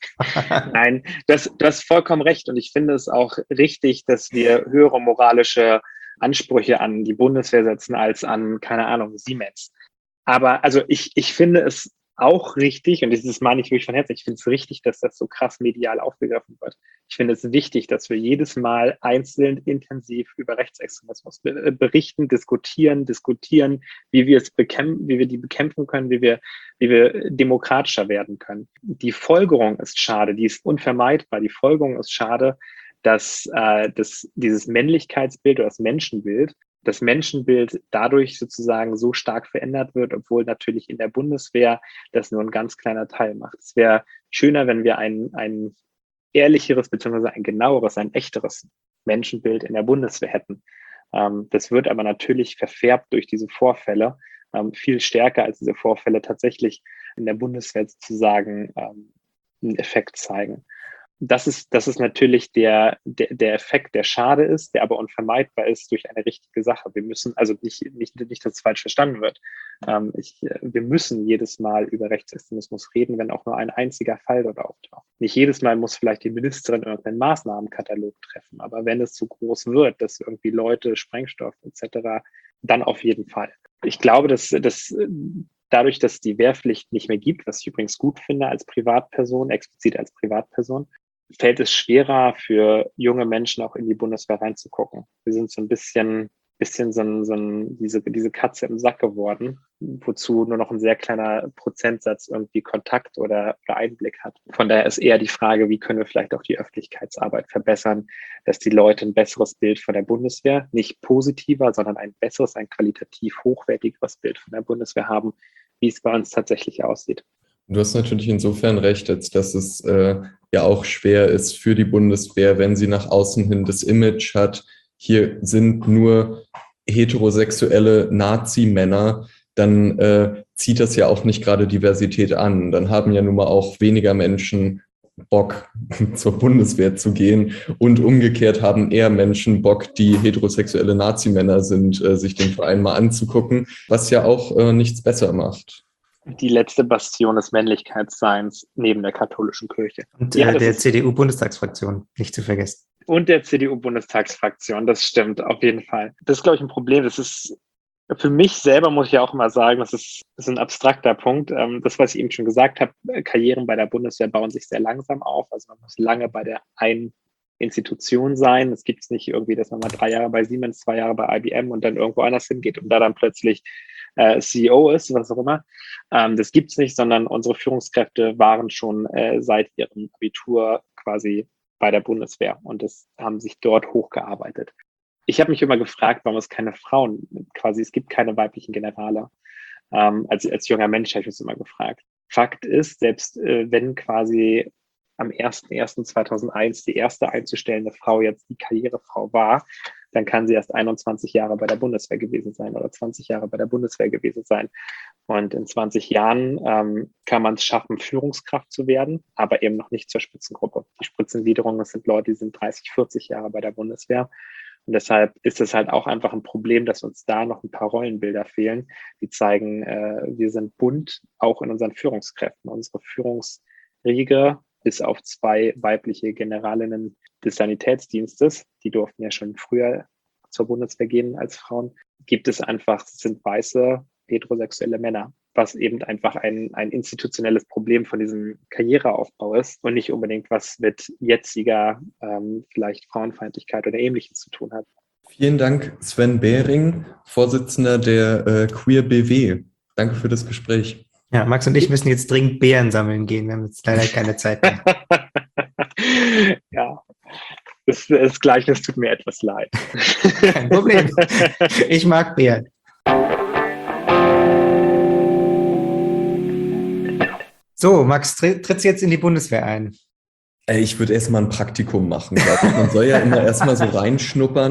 Nein, das, du hast vollkommen recht. Und ich finde es auch richtig, dass wir höhere moralische Ansprüche an die Bundeswehr setzen als an, keine Ahnung, Siemens. Aber also ich, ich finde es auch richtig, und das meine ich wirklich von Herzen, ich finde es richtig, dass das so krass medial aufgegriffen wird. Ich finde es wichtig, dass wir jedes Mal einzeln intensiv über Rechtsextremismus berichten, diskutieren, diskutieren, wie wir es bekämpfen, wie wir die bekämpfen können, wie wir, wie wir demokratischer werden können. Die Folgerung ist schade, die ist unvermeidbar. Die Folgerung ist schade, dass, äh, dass dieses Männlichkeitsbild oder das Menschenbild das Menschenbild dadurch sozusagen so stark verändert wird, obwohl natürlich in der Bundeswehr das nur ein ganz kleiner Teil macht. Es wäre schöner, wenn wir ein, ein ehrlicheres beziehungsweise ein genaueres, ein echteres Menschenbild in der Bundeswehr hätten. Ähm, das wird aber natürlich verfärbt durch diese Vorfälle, ähm, viel stärker als diese Vorfälle tatsächlich in der Bundeswehr sozusagen ähm, einen Effekt zeigen. Das ist, das ist natürlich der, der, der Effekt, der schade ist, der aber unvermeidbar ist durch eine richtige Sache. Wir müssen, also nicht, nicht, nicht dass es falsch verstanden wird. Ähm, ich, wir müssen jedes Mal über Rechtsextremismus reden, wenn auch nur ein einziger Fall dort auftaucht. Nicht jedes Mal muss vielleicht die Ministerin irgendeinen Maßnahmenkatalog treffen, aber wenn es zu groß wird, dass irgendwie Leute, Sprengstoff et cetera, dann auf jeden Fall. Ich glaube, dass, dass dadurch, dass die Wehrpflicht nicht mehr gibt, was ich übrigens gut finde als Privatperson, explizit als Privatperson, fällt es schwerer für junge Menschen auch in die Bundeswehr reinzugucken. Wir sind so ein bisschen, bisschen so, ein, so ein, diese, diese Katze im Sack geworden, wozu nur noch ein sehr kleiner Prozentsatz irgendwie Kontakt oder, oder Einblick hat. Von daher ist eher die Frage, wie können wir vielleicht auch die Öffentlichkeitsarbeit verbessern, dass die Leute ein besseres Bild von der Bundeswehr, nicht positiver, sondern ein besseres, ein qualitativ hochwertigeres Bild von der Bundeswehr haben, wie es bei uns tatsächlich aussieht. Du hast natürlich insofern recht, als dass es äh, ja auch schwer ist für die Bundeswehr, wenn sie nach außen hin das Image hat, hier sind nur heterosexuelle Nazi-Männer, dann äh, zieht das ja auch nicht gerade Diversität an. Dann haben ja nun mal auch weniger Menschen Bock, zur Bundeswehr zu gehen und umgekehrt haben eher Menschen Bock, die heterosexuelle Nazi-Männer sind, äh, sich den Verein mal anzugucken, was ja auch äh, nichts besser macht. Die letzte Bastion des Männlichkeitsseins neben der katholischen Kirche. Und ja, äh, der C D U-Bundestagsfraktion, nicht zu vergessen. Und der C D U-Bundestagsfraktion, das stimmt, auf jeden Fall. Das ist, glaube ich, ein Problem. Das ist für mich selber, muss ich ja auch immer sagen, das ist, das ist ein abstrakter Punkt. Das, was ich eben schon gesagt habe, Karrieren bei der Bundeswehr bauen sich sehr langsam auf. Also man muss lange bei der einen Institution sein. Es gibt es nicht irgendwie, dass man mal drei Jahre bei Siemens, zwei Jahre bei I B M und dann irgendwo anders hingeht und da dann plötzlich äh, C E O ist, was auch immer. Ähm, das gibt's nicht, sondern unsere Führungskräfte waren schon äh, seit ihrem Abitur quasi bei der Bundeswehr und das haben sich dort hochgearbeitet. Ich habe mich immer gefragt, warum es keine Frauen, quasi es gibt keine weiblichen Generale. Ähm, als, als junger Mensch habe ich mich immer gefragt. Fakt ist, selbst äh, wenn quasi am ersten ersten zweitausendeins die erste einzustellende Frau jetzt die Karrierefrau war, dann kann sie erst einundzwanzig Jahre bei der Bundeswehr gewesen sein oder zwanzig Jahre bei der Bundeswehr gewesen sein. Und in zwanzig Jahren ähm, kann man es schaffen, Führungskraft zu werden, aber eben noch nicht zur Spitzengruppe. Die Spitzengliederung, das sind Leute, die sind dreißig, vierzig Jahre bei der Bundeswehr. Und deshalb ist es halt auch einfach ein Problem, dass uns da noch ein paar Rollenbilder fehlen, die zeigen, äh, wir sind bunt, auch in unseren Führungskräften. Unsere Führungsriege, bis auf zwei weibliche Generalinnen des Sanitätsdienstes, die durften ja schon früher zur Bundeswehr gehen als Frauen, gibt es einfach, es sind weiße, heterosexuelle Männer, was eben einfach ein, ein institutionelles Problem von diesem Karriereaufbau ist und nicht unbedingt was mit jetziger ähm, vielleicht Frauenfeindlichkeit oder Ähnlichem zu tun hat. Vielen Dank, Sven Behring, Vorsitzender der äh, Queer B W. Danke für das Gespräch. Ja, Max und ich müssen jetzt dringend Beeren sammeln gehen. Wir haben jetzt leider keine Zeit mehr. Ja, das, das Gleichnis tut mir etwas leid. Kein Problem. Ich mag Beeren. So, Max, tritt, trittst du jetzt in die Bundeswehr ein? Ey, ich würde erstmal ein Praktikum machen, glaube ich. Man soll ja immer erstmal so reinschnuppern.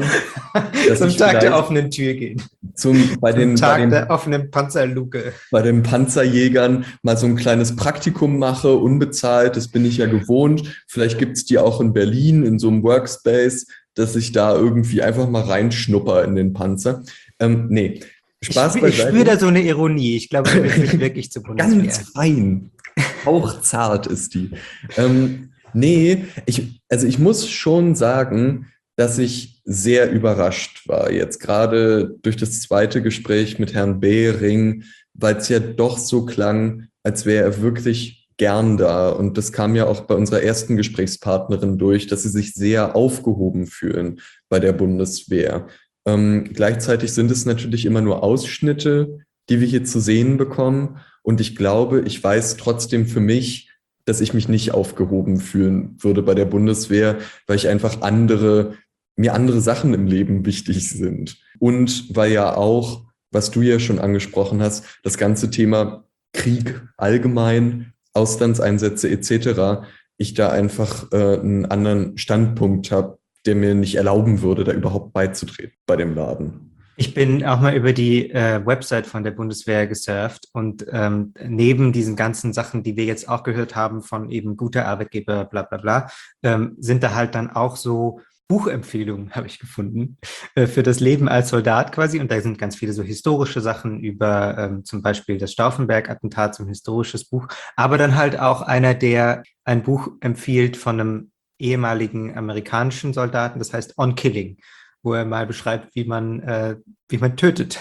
Zum Tag der offenen Tür gehen. Zum, bei Zum den, Tag bei den, der offenen Panzerluke. Bei den Panzerjägern mal so ein kleines Praktikum mache, unbezahlt, das bin ich ja gewohnt. Vielleicht gibt es die auch in Berlin in so einem Workspace, dass ich da irgendwie einfach mal reinschnupper in den Panzer. Ähm, nee, Spaß ich, beiseite. Ich spüre da so eine Ironie. Ich glaube, du bist nicht wirklich zur Bundeswehr. Ganz fein. Auch zart ist die. Ähm, nee, ich, also ich muss schon sagen, dass ich sehr überrascht war, jetzt gerade durch das zweite Gespräch mit Herrn Behring, weil es ja doch so klang, als wäre er wirklich gern da. Und das kam ja auch bei unserer ersten Gesprächspartnerin durch, dass sie sich sehr aufgehoben fühlen bei der Bundeswehr. Ähm, gleichzeitig sind es natürlich immer nur Ausschnitte, die wir hier zu sehen bekommen. Und ich glaube, ich weiß trotzdem für mich, dass ich mich nicht aufgehoben fühlen würde bei der Bundeswehr, weil ich einfach andere, mir andere Sachen im Leben wichtig sind. Und weil ja auch, was du ja schon angesprochen hast, das ganze Thema Krieg allgemein, Auslandseinsätze et cetera, ich da einfach äh, einen anderen Standpunkt habe, der mir nicht erlauben würde, da überhaupt beizutreten bei dem Laden. Ich bin auch mal über die äh, Website von der Bundeswehr gesurft und ähm, neben diesen ganzen Sachen, die wir jetzt auch gehört haben von eben guter Arbeitgeber, bla bla bla, ähm, sind da halt dann auch so Buchempfehlungen, habe ich gefunden, äh, für das Leben als Soldat quasi. Und da sind ganz viele so historische Sachen über ähm, zum Beispiel das Stauffenberg-Attentat, so ein historisches Buch. Aber dann halt auch einer, der ein Buch empfiehlt von einem ehemaligen amerikanischen Soldaten, das heißt On Killing, wo er mal beschreibt, wie man, äh, wie man tötet.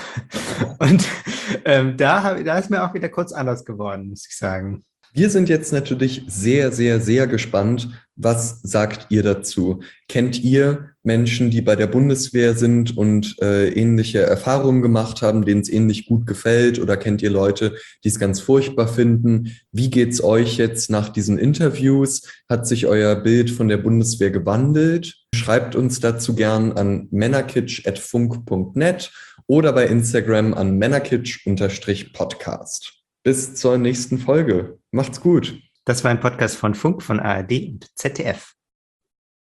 Und ähm, da, hab, da ist mir auch wieder kurz anders geworden, muss ich sagen. Wir sind jetzt natürlich sehr, sehr, sehr gespannt. Was sagt ihr dazu? Kennt ihr Menschen, die bei der Bundeswehr sind und äh, ähnliche Erfahrungen gemacht haben, denen es ähnlich gut gefällt? Oder kennt ihr Leute, die es ganz furchtbar finden? Wie geht's euch jetzt nach diesen Interviews? Hat sich euer Bild von der Bundeswehr gewandelt? Schreibt uns dazu gern an männerkitsch at funk punkt net oder bei Instagram an männerkitsch-podcast. Bis zur nächsten Folge. Macht's gut. Das war ein Podcast von Funk, von A R D und Z D F.